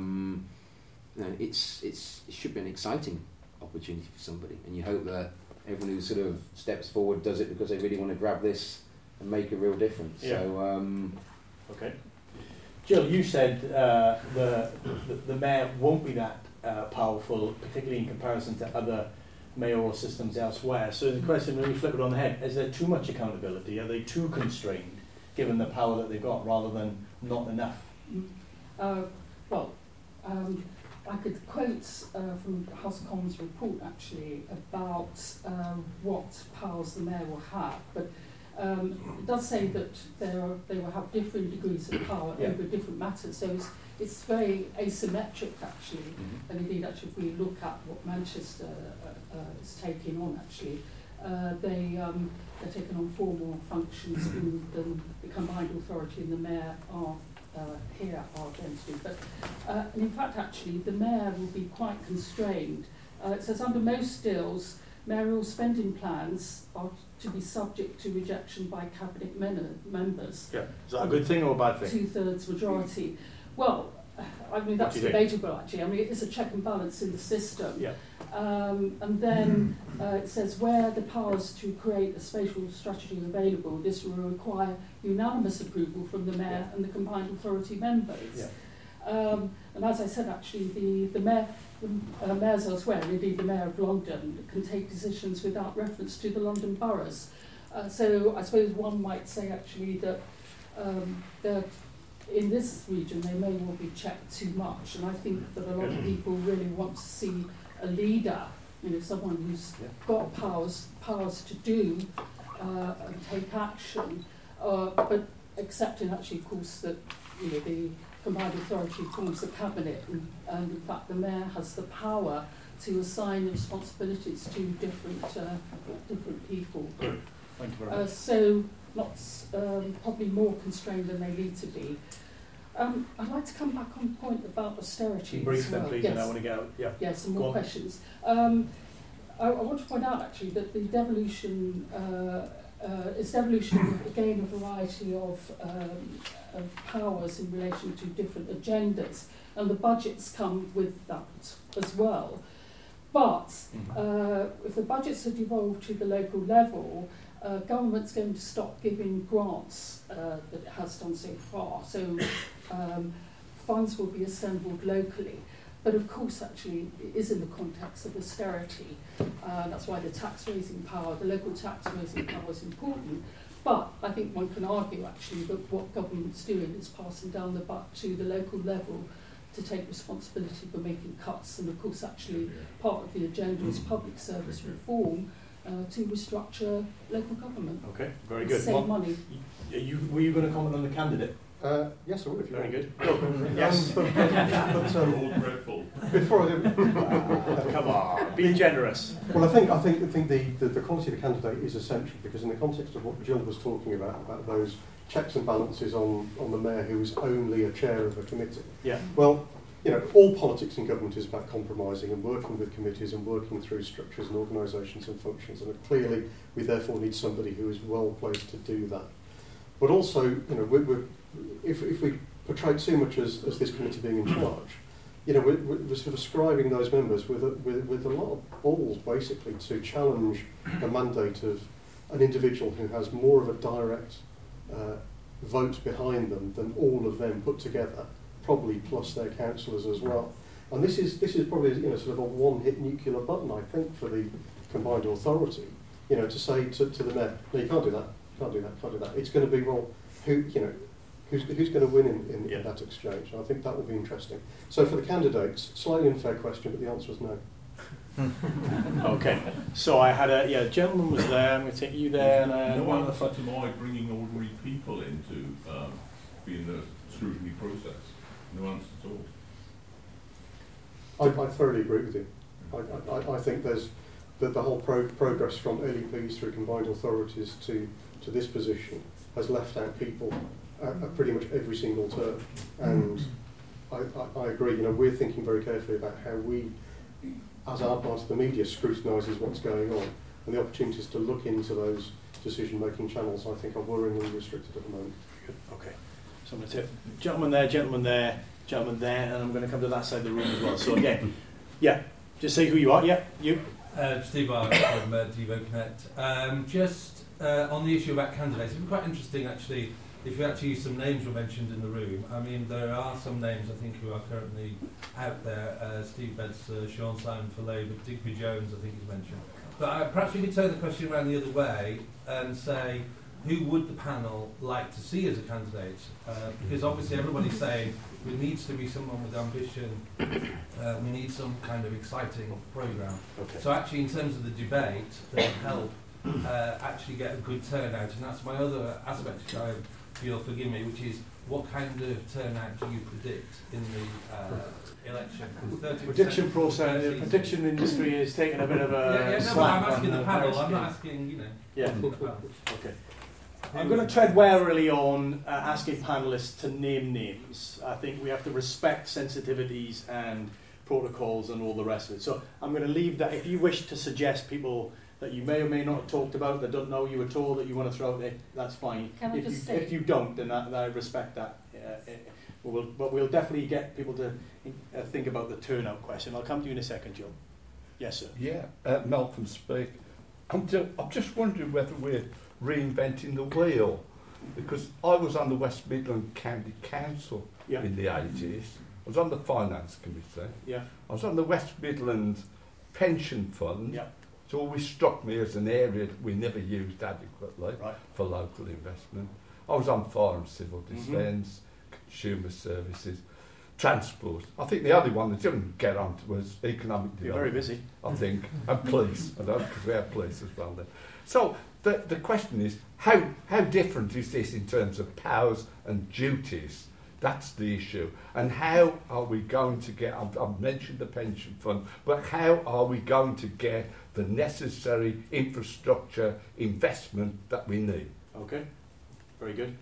It should be an exciting opportunity for somebody, and you hope that everyone who sort of steps forward does it because they really want to grab this and make a real difference. Yeah. So, okay. Jill, you said the mayor won't be that powerful, particularly in comparison to other mayoral systems elsewhere. So the question, when you flip it on the head, is there too much accountability? Are they too constrained, given the power that they've got, rather than not enough? I could quote from the House of Commons report actually about what powers the mayor will have, but it does say that they will have different degrees of power over different matters. So it's very asymmetric actually, and indeed actually if we look at what Manchester is taking on actually, they're taking on far more functions than the combined authority and the mayor are here are going to do. But and in fact actually the mayor will be quite constrained. It says under most deals mayoral spending plans are to be subject to rejection by cabinet members. Yeah. Is that a good thing or a bad thing? 2/3 majority. Well, I mean that's debatable actually. I mean it's a check and balance in the system. Yeah. And then it says where the powers to create a spatial strategy are available, this will require unanimous approval from the mayor and the combined authority members. Yeah. And as I said, actually, the mayors elsewhere, indeed the mayor of London, can take decisions without reference to the London boroughs. So I suppose one might say actually that in this region they may well be checked too much, and I think that a lot of people really want to see a leader, someone who's got powers to do and take action, but accepting actually, of course, that the combined authority forms the cabinet, and in fact the mayor has the power to assign responsibilities to different people. Thank you very much. So not probably more constrained than they need to be. I'd like to come back on the point about austerity. Brief as well. then, please, Yes. and I want to get out. Yeah. Yeah, some Go more on. questions. I want to point out actually that the devolution is devolution again a variety of powers in relation to different agendas, and the budgets come with that as well. But if the budgets are devolved to the local level, government's going to stop giving grants that it has done so far. So funds will be assembled locally. But of course, actually, it is in the context of austerity. That's why the tax-raising power, the local tax-raising power is important. But I think one can argue, actually, that what government's doing is passing down the buck to the local level to take responsibility for making cuts. And of course, actually, part of the agenda is public service reform to restructure local government. Okay, very good. Save money. Were you going to comment on the candidate? Yes, I would. If you Very want. good. Yes. But, All dreadful. before I Come on, be generous. well, I think the quality of the candidate is essential, because in the context of what Jill was talking about those checks and balances on the mayor who is only a chair of a committee. Yeah. Well, all politics in government is about compromising and working with committees and working through structures and organisations and functions, and clearly we therefore need somebody who is well placed to do that. But also, if we portray too much as this committee being in charge, we're sort of ascribing those members with a lot of balls, basically, to challenge the mandate of an individual who has more of a direct vote behind them than all of them put together, probably plus their councillors as well. And this is probably sort of a one-hit nuclear button, I think, for the combined authority. To say to the mayor, no, you can't do that, can't do that, can't do that. It's going to be, well, who's going to win in that exchange? And I think that will be interesting. So for the candidates, slightly unfair question, but the answer is no. Okay, so I had a gentleman was there. I'm going to take you there. And, no answer to my bringing ordinary people into being the scrutiny process. No answer at all. I thoroughly agree with you. I think there's the whole progress from LEPs through combined authorities to this position has left out people at pretty much every single term. And I agree, we're thinking very carefully about how we, as our part of the media, scrutinises what's going on, and the opportunities to look into those decision-making channels, I think, are worryingly restricted at the moment. Good. Okay, so I'm going to take gentleman there, gentleman there, gentleman there, and I'm going to come to that side of the room as well. So again, just say who you are. Yeah, you. Steve Barker from DevoConnect. Just on the issue about candidates, it'd be quite interesting actually if you actually some names were mentioned in the room. I mean, there are some names I think who are currently out there. Steve Bedser, Sean Simon for Labour, Digby Jones I think is mentioned. But perhaps we could turn the question around the other way and say, who would the panel like to see as a candidate? Because obviously everybody's saying there needs to be someone with ambition, we need some kind of exciting programme. Okay. So actually in terms of the debate, that will help actually get a good turnout. And that's my other aspect, if you'll forgive me, which is what kind of turnout do you predict in the election? Prediction process, the prediction industry is taking a bit of a no, but I'm asking the panel, I'm not asking, Yeah, okay. I'm going to tread warily on asking panellists to name names. I think we have to respect sensitivities and protocols and all the rest of it. So I'm going to leave that. If you wish to suggest people that you may or may not have talked about, that don't know you at all, that you want to throw out there, that's fine. Can I just say? If you don't, then I respect that. But we'll definitely get people to think about the turnout question. I'll come to you in a second, Joe. Yes, sir. Yeah, Malcolm speak. I'm just wondering whether we're reinventing the wheel, because I was on the West Midland County Council in the 80s. I was on the Finance Committee. Yeah. I was on the West Midland Pension Fund. Yeah. It's always struck me as an area that we never used adequately for local investment. I was on Fire and Civil Defence, Consumer Services, Transport. I think the only one that didn't get on was Economic Development. You're very busy. I think, and police, I know, because we have police as well then. So the question is, how different is this in terms of powers and duties? That's the issue. And how are we going to get, I've mentioned the pension fund, but how are we going to get the necessary infrastructure investment that we need? Okay, very good.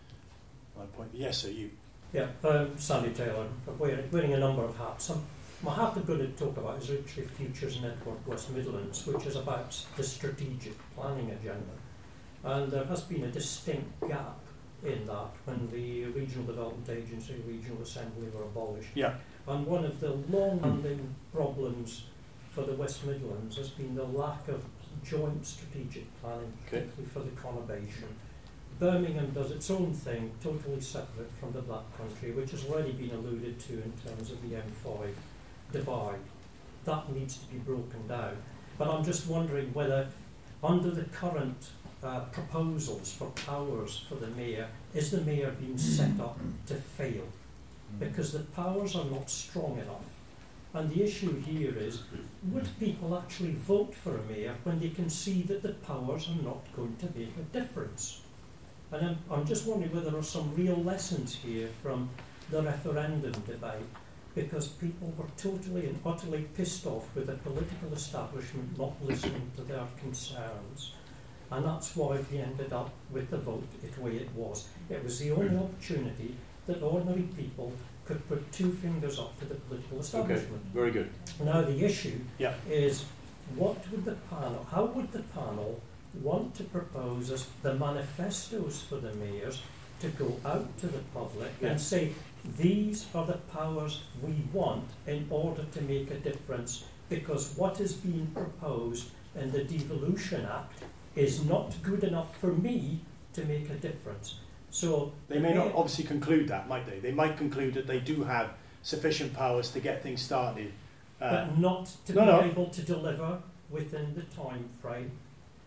My point. Yes, sir, you. Yeah, Sandy Taylor, wearing a number of hats. My hat I'm going to talk about is actually Futures Network West Midlands, which is about the strategic planning agenda. And there has been a distinct gap in that when the Regional Development Agency, Regional Assembly were abolished. Yeah. And one of the long-standing problems for the West Midlands has been the lack of joint strategic planning, particularly for the conurbation. Birmingham does its own thing, totally separate from the Black Country, which has already been alluded to in terms of the M5 divide. That needs to be broken down. But I'm just wondering whether, under the current proposals for powers for the mayor, is the mayor being set up to fail? Because the powers are not strong enough. And the issue here is, would people actually vote for a mayor when they can see that the powers are not going to make a difference? And I'm just wondering whether there are some real lessons here from the referendum debate, because people were totally and utterly pissed off with the political establishment not listening to their concerns. And that's why we ended up with the vote the way it was. It was the only opportunity that ordinary people could put two fingers up to the political establishment. Okay, very good. Now the issue is, what would the panel, how would the panel want to propose as the manifestos for the mayors to go out to the public and say, these are the powers we want in order to make a difference, because what is being proposed in the Devolution Act is not good enough for me to make a difference. So they may not obviously conclude that, might they? They might conclude that they do have sufficient powers to get things started. But not to be able to deliver within the time frame.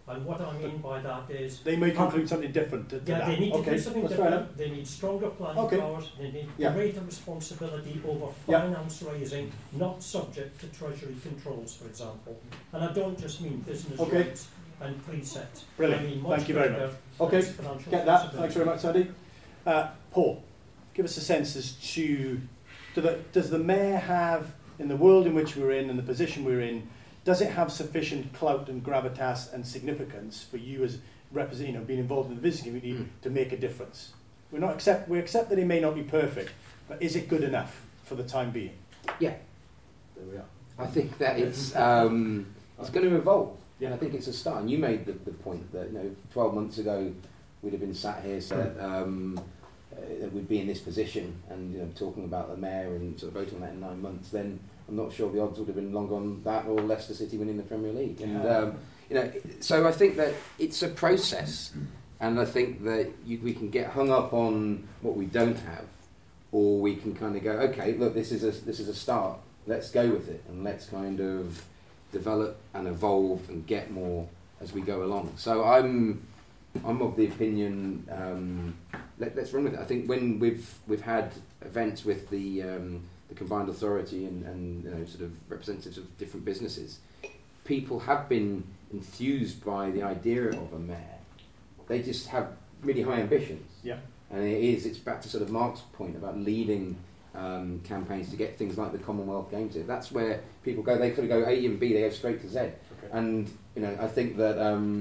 And what I mean by that is... They may conclude something different to that. they need to do something that's fair enough. different. They need stronger planning Okay. powers. They need Yeah. greater responsibility over Yeah. finance raising, not subject to Treasury controls, for example. And I don't just mean business Okay. rates and presets. Brilliant. I mean much Thank you very greater much. Okay, financial get that. flexibility. Thanks very much, Sandy. Paul, give us a sense as to does the mayor have, in the world in which we're in and the position we're in, does it have sufficient clout and gravitas and significance for you as being involved in the business community to make a difference? We accept that it may not be perfect, but is it good enough for the time being? Yeah. There we are. I think that it's going to evolve. Yeah. And I think it's a start. And you made the point that 12 months ago we'd have been sat here saying that we'd be in this position and talking about the mayor and sort of voting on that in 9 months. Then I'm not sure the odds would have been long on that or Leicester City winning the Premier League. And so I think that it's a process, and I think that we can get hung up on what we don't have, or we can kind of go, okay, look, this is a start. Let's go with it, and let's kind of develop and evolve and get more as we go along. So I'm of the opinion, let's run with it. I think when we've had events with the Combined Authority and sort of representatives of different businesses, people have been enthused by the idea of a mayor. They just have really high ambitions. Yeah. And it's back to sort of Mark's point about leading campaigns to get things like the Commonwealth Games here. That's where people go. They sort of go A and B. They go straight to Z. Okay. And I think that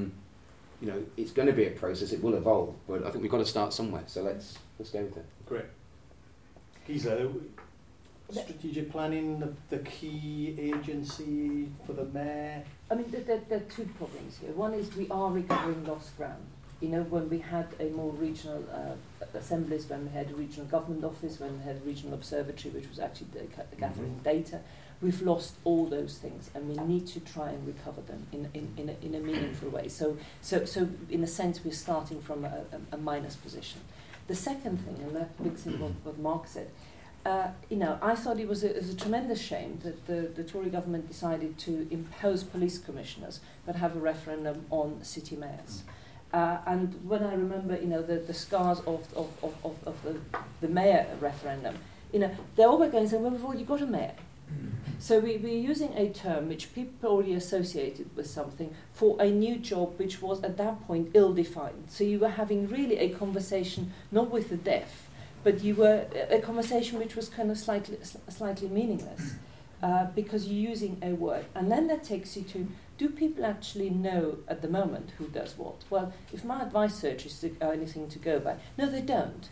it's going to be a process. It will evolve, but I think we've got to start somewhere. So let's go with it. Great. Gisela, strategic planning, the key agency for the mayor. I mean, there are two problems here. One is we are recovering lost ground. When we had a more regional assemblies, when we had a regional government office, when we had a regional observatory, which was actually gathering data, we've lost all those things, and we need to try and recover them in a meaningful way. So in a sense, we're starting from a minus position. The second thing, and that links in what Mark said, I thought it was a tremendous shame that the Tory government decided to impose police commissioners but have a referendum on city mayors. And when I remember, the scars of the mayor referendum, they're all going to say, well, we've already got a mayor. So we're using a term which people already associated with something for a new job which was at that point ill-defined. So you were having really a conversation not with the deaf, but you were a conversation which was kind of slightly meaningless because you're using a word. And then that takes you to, do people actually know at the moment who does what? Well, if my advice search is anything to go by, no, they don't.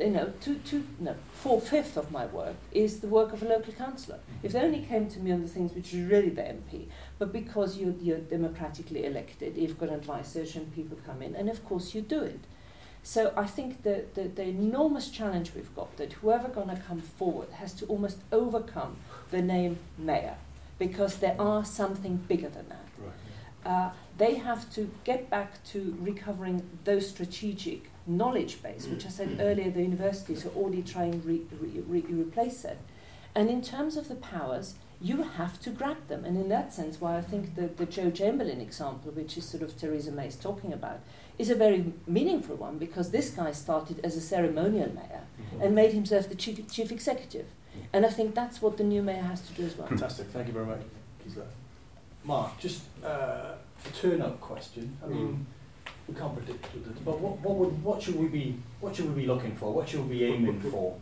4/5 of my work is the work of a local councillor. If they only came to me on the things which is really the MP, but because you're democratically elected, you've got an advice search and people come in, and of course you do it. So I think the enormous challenge we've got, that whoever going to come forward has to almost overcome the name mayor, because there are something bigger than that. Right. They have to get back to recovering those strategic knowledge base, which I said earlier, the universities are already trying to replace it. And in terms of the powers, you have to grab them. And in that sense, why I think the Joe Chamberlain example, which is sort of Theresa May's talking about, is a very meaningful one, because this guy started as a ceremonial mayor and made himself the chief executive. And I think that's what the new mayor has to do as well. Fantastic. Thank you very much, Gisela. Mark, just a turnout question. I mean, we can't predict it, but what should we be looking for? What should we be aiming for?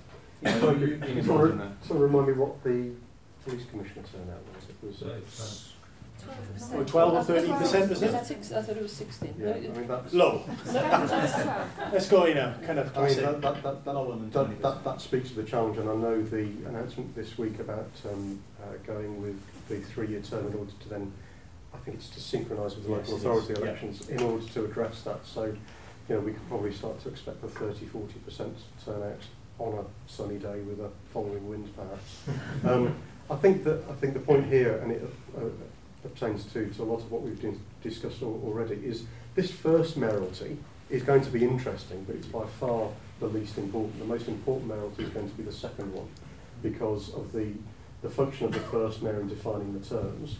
So remind me what the police commissioner turnout was. It was 12 or 13%, wasn't it? I thought it was 16. yeah, I mean that's Low. Let's go, kind of I mean, classic. Lower than 20%. that speaks to the challenge, and I know the announcement this week about going with the 3-year term in order to then, I think it's to synchronise with the local authority elections in order to address that. So, we could probably start to expect a 30-40% turnout on a sunny day with a following wind, perhaps. I think the point here, and it pertains to a lot of what we've discussed already, is this first mayoralty is going to be interesting, but it's by far the least important. The most important mayoralty is going to be the second one, because of the function of the first mayor in defining the terms,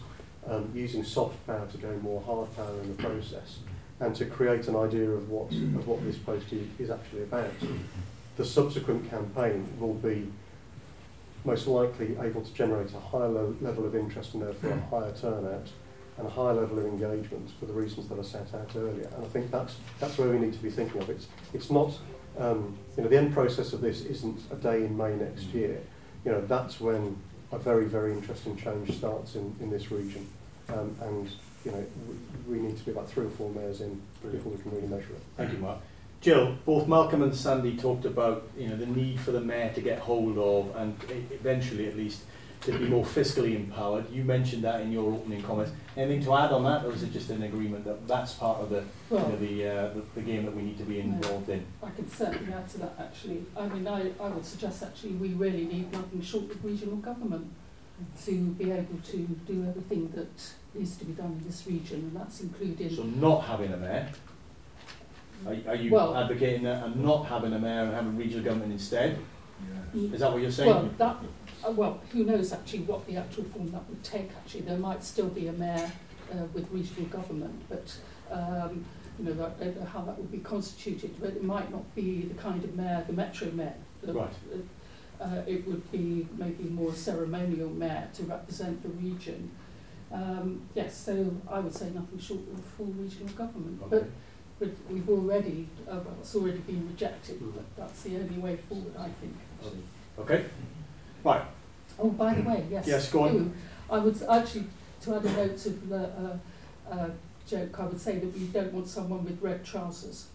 using soft power to go more hard power in the process, and to create an idea of what this post is actually about. The subsequent campaign will be most likely able to generate a higher level of interest and therefore a higher turnout and a higher level of engagement for the reasons that are set out earlier. And I think that's where we need to be thinking of. It's not, the end process of this isn't a day in May next year. That's when a very, very interesting change starts in this region. And we need to be about 3 or 4 mayors in before we can really measure it. Thank you, Mark. Jill, both Malcolm and Sandy talked about the need for the mayor to get hold of and eventually at least to be more fiscally empowered. You mentioned that in your opening comments. Anything to add on that, or is it just an agreement that that's part of the game that we need to be involved in? I can certainly add to that actually. I mean, I would suggest actually we really need nothing short of regional government to be able to do everything that needs to be done in this region, and that's including... So not having a mayor? Are you advocating that and not having a mayor and having regional government instead? Yes. Is that what you're saying? Well, who knows actually what the actual form that would take actually. There might still be a mayor with regional government, but I don't know how that would be constituted, but it might not be the kind of mayor, the metro mayor. Right. It would be maybe more a ceremonial mayor to represent the region. Yes, so I would say nothing short of full regional government. Okay. But we've already, it's already been rejected, but that's the only way forward, I think. Okay. Right. Oh, by the way, yes. Yes, go on. I would actually, to add a note to the joke, I would say that we don't want someone with red trousers.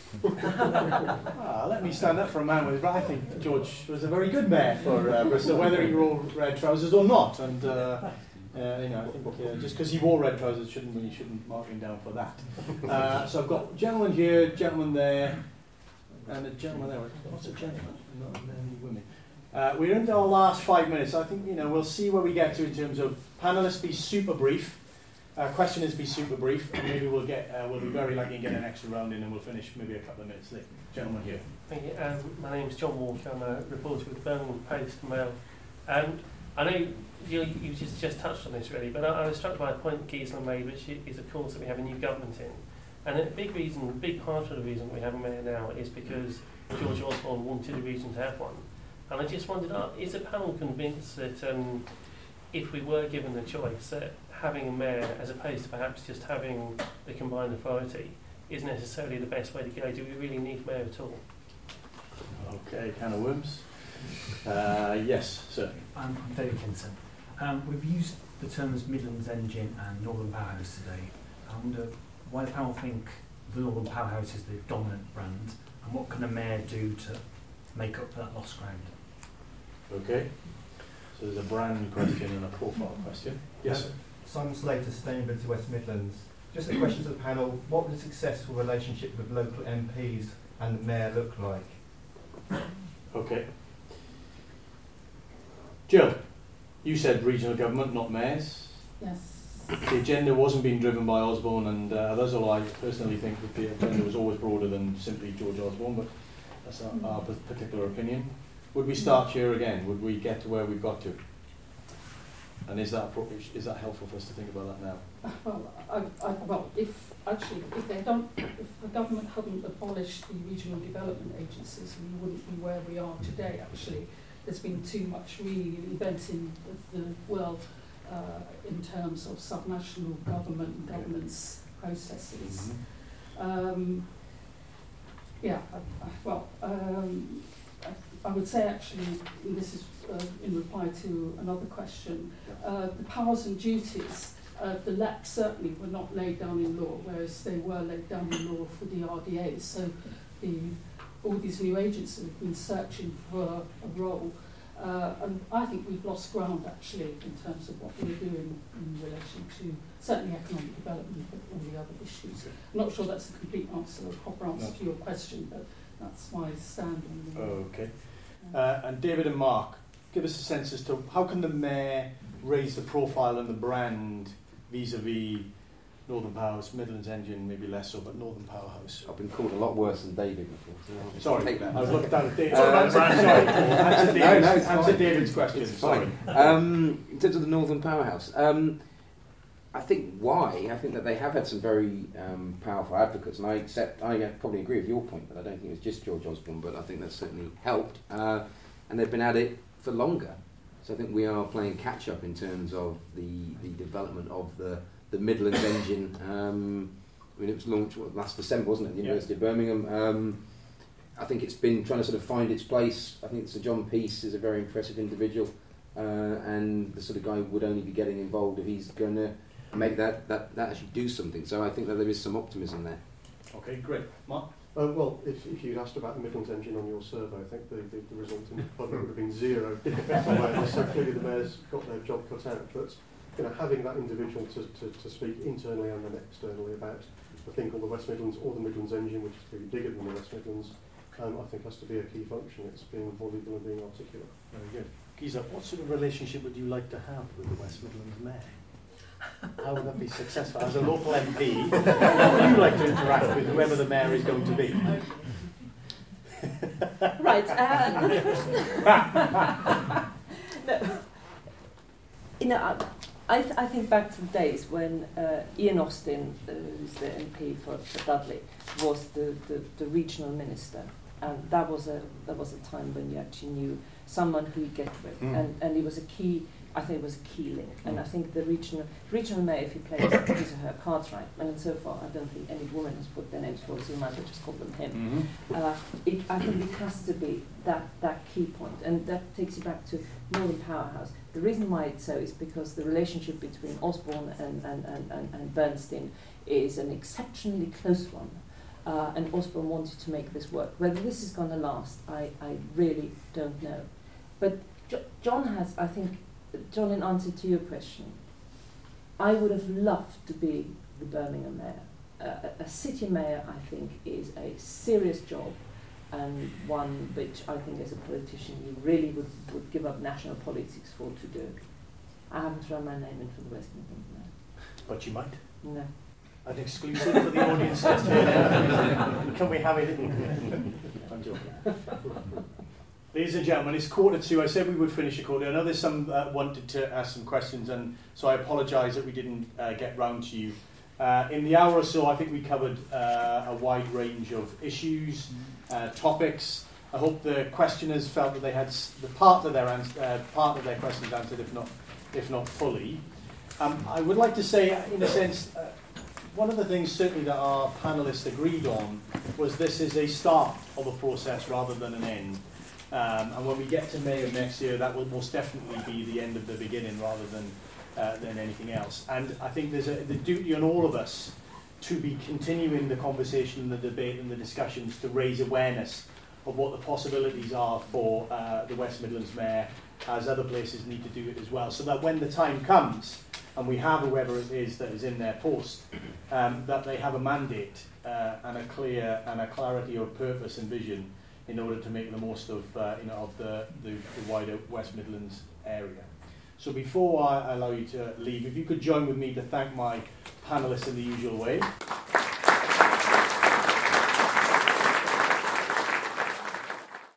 Let me stand up for a man with. I think George was a very good mayor for Bristol, whether he wore red trousers or not. And I think just because he wore red trousers shouldn't mark him down for that. So I've got gentleman here, gentleman there, and a gentleman there. What's a gentleman? Not many women. We're into our last 5 minutes. I think we'll see where we get to in terms of panelists. Be super brief. Questioners be super brief, and maybe we'll be very lucky and get an extra round in, and we'll finish maybe a couple of minutes late. Gentleman here. Thank you. My name's John Walker. I'm a reporter with the Birmingham Post and Mail. I know you just touched on this really, but I was struck by a point that Gisela made, which is of course that we have a new government in. And a big part of the reason we have a mayor now is because George Osborne wanted the region to have one. And I just wondered, is the panel convinced that if we were given the choice, that having a mayor as opposed to perhaps just having the combined authority is necessarily the best way to go? Do we really need a mayor at all? Okay, can of worms. Yes, sir. I'm David Kinson. We've used the terms Midlands Engine and Northern Powerhouse today. I wonder why the panel think the Northern Powerhouse is the dominant brand, and what can a mayor do to make up for that lost ground? Okay. So there's a brand question and a profile question. Yes, sir. Simon Slater, Sustainability West Midlands. Just a question to the panel. What would a successful relationship with local MPs and the mayor look like? Okay. Jill, you said regional government, not mayors. Yes. The agenda wasn't being driven by Osborne and others, although I personally think that the agenda was always broader than simply George Osborne, but that's our particular opinion. Would we start here again? Would we get to where we've got to? And is that helpful for us to think about that now? If the government hadn't abolished the regional development agencies, we wouldn't be where we are today. Actually, there's been too much reinventing of the world in terms of subnational government and governance processes. I would say actually, and this is in reply to another question, the powers and duties, the LEP certainly were not laid down in law, whereas they were laid down in law for the RDA. So all these new agents have been searching for a role. And I think we've lost ground actually in terms of what we're doing in relation to certainly economic development, but all the other issues. I'm not sure that's a complete answer, a proper answer to your question, but that's my stand on the Okay. And David and Mark, give us a sense as to how can the mayor raise the profile and the brand vis-a-vis Northern Powerhouse, Midlands Engine, maybe less so, but Northern Powerhouse. I've been called a lot worse than David before. Sorry, I was looking down at David. Answer David's question. Sorry. In terms of the Northern Powerhouse, I think that they have had some very powerful advocates, and I probably agree with your point, but I don't think it's just George Osborne, but I think that's certainly helped, and they've been at it for longer. So I think we are playing catch up in terms of the development of the Midlands engine. I mean, it was launched last December, wasn't it, at the University of Birmingham. I think it's been trying to sort of find its place. I think Sir John Peace is a very impressive individual, and the sort of guy who would only be getting involved if he's going to make that actually do something. So I think that there is some optimism there. Okay, great. Mark? Well, if you'd asked about the Midlands engine on your survey, I think the result in the public would have been zero. So clearly the mayor's got their job cut out. But having that individual to speak internally and then externally about the thing called the West Midlands or the Midlands engine, which is clearly bigger than the West Midlands, I think has to be a key function. It's being voluble and being articulate. Very good. Giza, what sort of relationship would you like to have with the West Midlands mayor? How would that be successful? As a local MP, how would you like to interact with whoever the mayor is going to be? Right, good question. No, I think back to the days when Ian Austin, who's the MP for Dudley, was the regional minister, and that was a time when you actually knew someone who you'd get with, and it was a key. I think it was a key link, and I think the regional mayor, if he plays his or her cards right, and so far I don't think any woman has put their names forward, so you might as well just call them him. I think it has to be that key point, and that takes you back to Northern Powerhouse. The reason why it's so is because the relationship between Osborne and Bernstein is an exceptionally close one, and Osborne wanted to make this work. Whether this is going to last, I really don't know. But John has, I think, John, in answer to your question, I would have loved to be the Birmingham mayor. A city mayor, I think, is a serious job, and one which I think as a politician you really would give up national politics for to do. I haven't thrown my name in for the West Midlands mayor. But you might. No. An exclusive for the audience. Can we have it? I'm joking. Ladies and gentlemen, it's 1:45. I said we would finish at 1:45. I know there's some wanted to ask some questions, and so I apologise that we didn't get round to you. In the hour or so, I think we covered a wide range of issues, topics. I hope the questioners felt that they had the part of their questions answered, if not fully. I would like to say, in a sense, one of the things certainly that our panellists agreed on was this is a start of a process rather than an end. And when we get to May of next year, that will most definitely be the end of the beginning rather than anything else. And I think there's the duty on all of us to be continuing the conversation and the debate and the discussions to raise awareness of what the possibilities are for the West Midlands mayor, as other places need to do it as well, so that when the time comes and we have whoever it is that is in their post, that they have a mandate and a clarity of purpose and vision in order to make the most of the wider West Midlands area. So before I allow you to leave, if you could join with me to thank my panellists in the usual way.